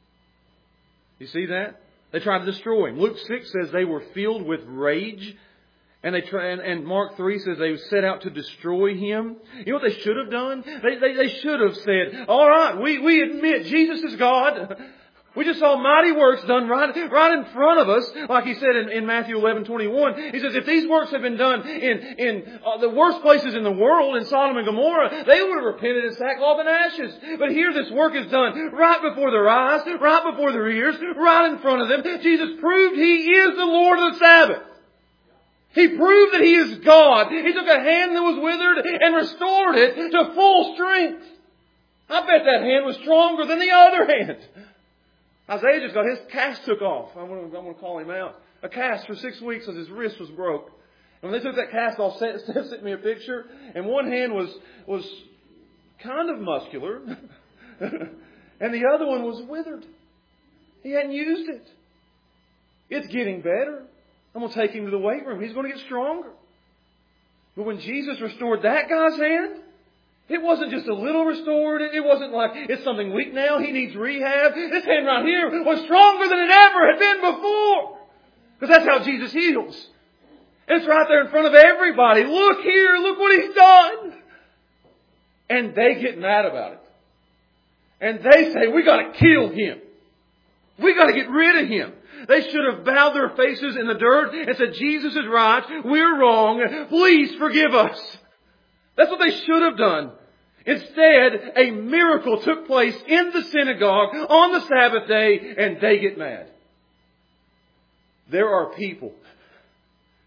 You see that? They tried to destroy Him. Luke 6 says they were filled with rage. And Mark 3 says they set out to destroy Him. You know what they should have done? They should have said, all right, we admit Jesus is God. We just saw mighty works done right in front of us. Like He said in Matthew 11:21. He says, if these works had been done in the worst places in the world, in Sodom and Gomorrah, they would have repented in sackcloth and ashes. But here this work is done right before their eyes, right before their ears, right in front of them. Jesus proved He is the Lord of the Sabbath. He proved that He is God. He took a hand that was withered and restored it to full strength. I bet that hand was stronger than the other hand. Isaiah just got his cast took off. I'm going to call him out. A cast for 6 weeks as his wrist was broke. And when they took that cast off, Steph sent me a picture. And one hand was kind of muscular. And the other one was withered. He hadn't used it. It's getting better. I'm going to take him to the weight room. He's going to get stronger. But when Jesus restored that guy's hand, it wasn't just a little restored. It wasn't like it's something weak now. He needs rehab. This hand right here was stronger than it ever had been before. Because that's how Jesus heals. And it's right there in front of everybody. Look here. Look what He's done. And they get mad about it. And they say, we got to kill Him. We got to get rid of Him. They should have bowed their faces in the dirt and said, Jesus is right. We're wrong. Please forgive us. That's what they should have done. Instead, a miracle took place in the synagogue on the Sabbath day, and they get mad. There are people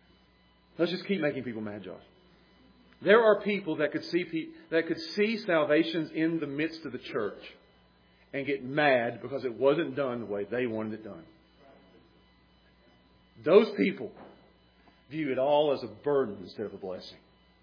Let's just keep making people mad, Josh. There are people that could see salvations in the midst of the church and get mad because it wasn't done the way they wanted it done. Those people view it all as a burden instead of a blessing.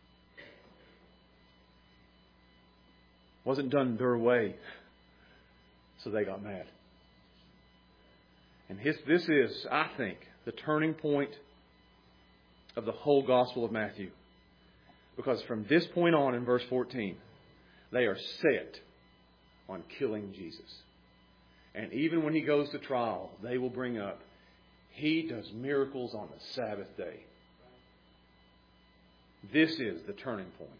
It wasn't done their way, so they got mad. And this is, I think, the turning point of the whole Gospel of Matthew. Because from this point on in verse 14, they are set on killing Jesus. And even when He goes to trial, they will bring up, He does miracles on the Sabbath day. This is the turning point.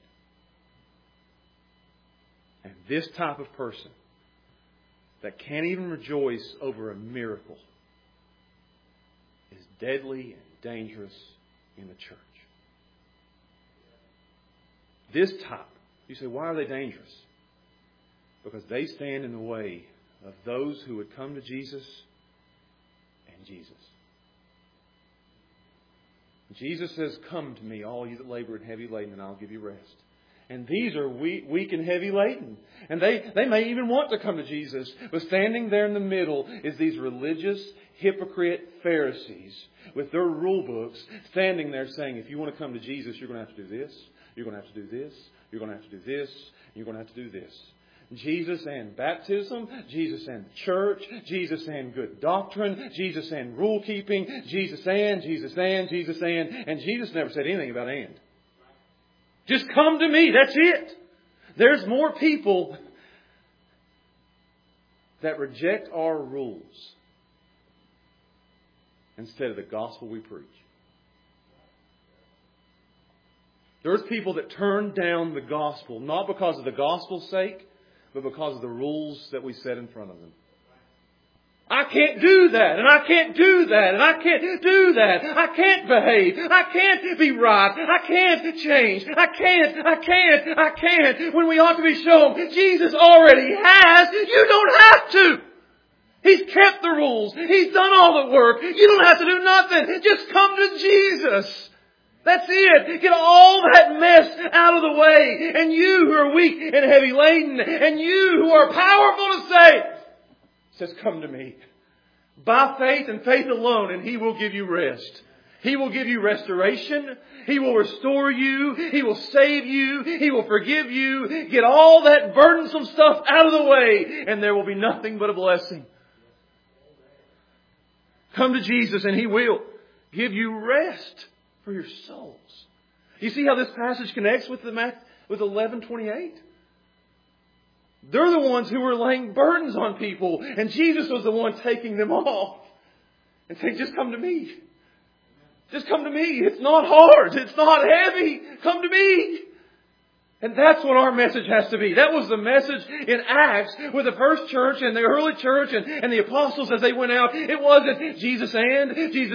And this type of person that can't even rejoice over a miracle is deadly and dangerous in the church. This type, you say, why are they dangerous? Because they stand in the way of those who would come to Jesus and Jesus. Jesus says, come to me, all you that labor and heavy laden, and I'll give you rest. And these are weak and heavy laden. And they may even want to come to Jesus. But standing there in the middle is these religious, hypocrite Pharisees with their rule books standing there saying, if you want to come to Jesus, you're going to have to do this. You're going to have to do this. You're going to have to do this. And you're going to have to do this. Jesus and baptism, Jesus and the church, Jesus and good doctrine, Jesus and rule keeping, Jesus and, and Jesus never said anything about and. Just come to me, that's it. There's more people that reject our rules instead of the gospel we preach. There's people that turn down the gospel, not because of the gospel's sake, but because of the rules that we set in front of them. I can't do that, and I can't do that, and I can't do that. I can't behave. I can't be right. I can't change. I can't. When we ought to be shown Jesus already has. You don't have to. He's kept the rules. He's done all the work. You don't have to do nothing. Just come to Jesus. That's it. Get all that mess out of the way. And you who are weak and heavy laden, and you who are powerful to save, says, come to me. By faith and faith alone, and He will give you rest. He will give you restoration. He will restore you. He will save you. He will forgive you. Get all that burdensome stuff out of the way, and there will be nothing but a blessing. Come to Jesus and He will give you rest for your souls. You see how this passage connects with 11:28? They're the ones who were laying burdens on people, and Jesus was the one taking them off and saying, just come to me. Just come to me. It's not hard. It's not heavy. Come to me. And that's what our message has to be. That was the message in Acts with the first church and the early church and the apostles as they went out. It wasn't Jesus and.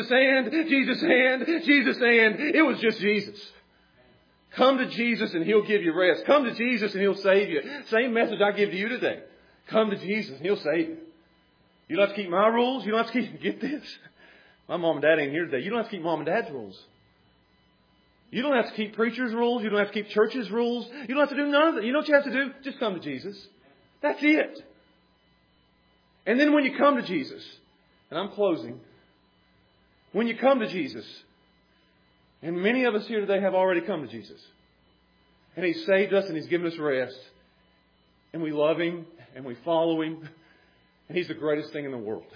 It was just Jesus. Come to Jesus and He'll give you rest. Come to Jesus and He'll save you. Same message I give to you today. Come to Jesus and He'll save you. You don't have to keep my rules. You don't have to keep, get this. My mom and dad ain't here today. You don't have to keep mom and dad's rules. You don't have to keep preachers' rules. You don't have to keep churches' rules. You don't have to do none of that. You know what you have to do? Just come to Jesus. That's it. And then when you come to Jesus, and I'm closing, when you come to Jesus, and many of us here today have already come to Jesus, and He's saved us and He's given us rest, and we love Him and we follow Him, and He's the greatest thing in the world.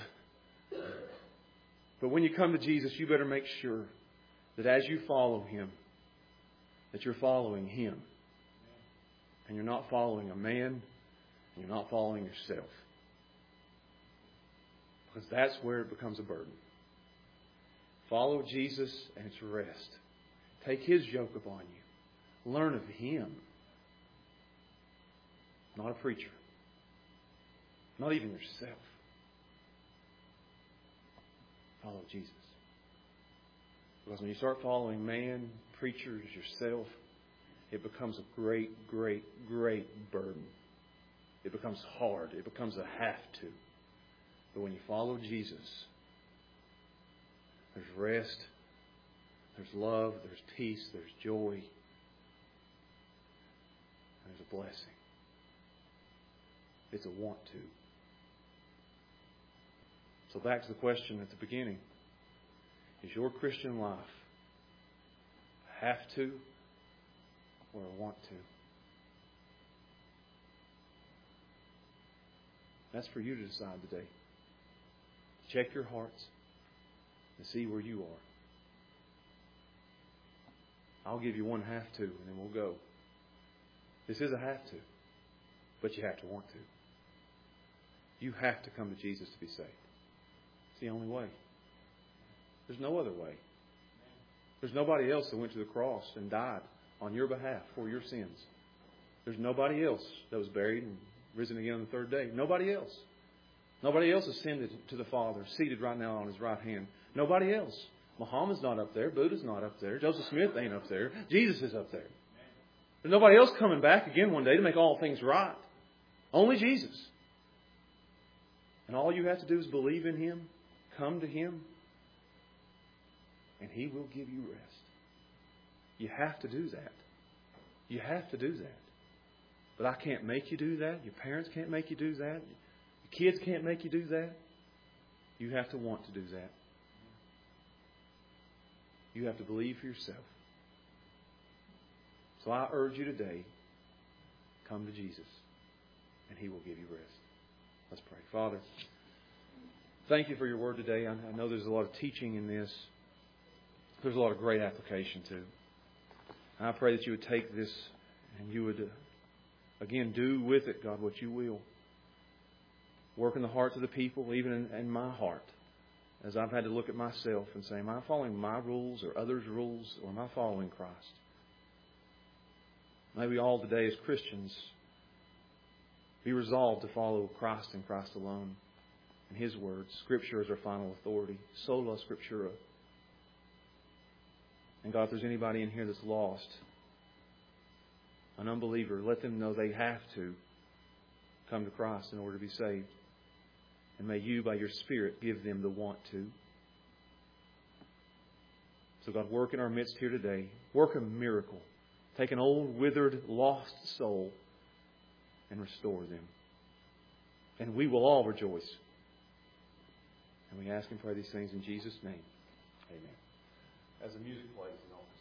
But when you come to Jesus, you better make sure that as you follow Him, that you're following Him. And you're not following a man, and you're not following yourself. Because that's where it becomes a burden. Follow Jesus and it's rest. Take His yoke upon you. Learn of Him. Not a preacher. Not even yourself. Follow Jesus. Because when you start following man, preachers, yourself, it becomes a great, great, great burden. It becomes hard. It becomes a have to. But when you follow Jesus, there's rest, There's love, there's peace, there's joy, there's a blessing. It's a want to. So back to the question at the beginning. Is your Christian life a have to or a want to? That's for you to decide today. Check your hearts and see where you are. I'll give you one have to, and then we'll go. This is a have to, but you have to want to. You have to come to Jesus to be saved. It's the only way. There's no other way. There's nobody else that went to the cross and died on your behalf for your sins. There's nobody else that was buried and risen again on the third day. Nobody else. Nobody else ascended to the Father, seated right now on His right hand. Nobody else. Muhammad's not up there. Buddha's not up there. Joseph Smith ain't up there. Jesus is up there. There's nobody else coming back again one day to make all things right. Only Jesus. And all you have to do is believe in Him, come to Him, and He will give you rest. You have to do that. You have to do that. But I can't make you do that. Your parents can't make you do that. Your kids can't make you do that. You have to want to do that. You have to believe for yourself. So I urge you today, come to Jesus, and He will give you rest. Let's pray. Father, thank You for Your Word today. I know there's a lot of teaching in this. There's a lot of great application too. And I pray that You would take this and You would, again, do with it, God, what You will. Work in the hearts of the people, even in my heart. As I've had to look at myself and say, am I following my rules or others' rules, or am I following Christ? May we all today as Christians be resolved to follow Christ and Christ alone. And His words, Scripture is our final authority. Sola Scriptura. And God, if there's anybody in here that's lost, an unbeliever, let them know they have to come to Christ in order to be saved. And may You, by Your Spirit, give them the want to. So God, work in our midst here today. Work a miracle. Take an old, withered, lost soul and restore them. And we will all rejoice. And we ask and pray these things in Jesus' name. Amen. As the music plays,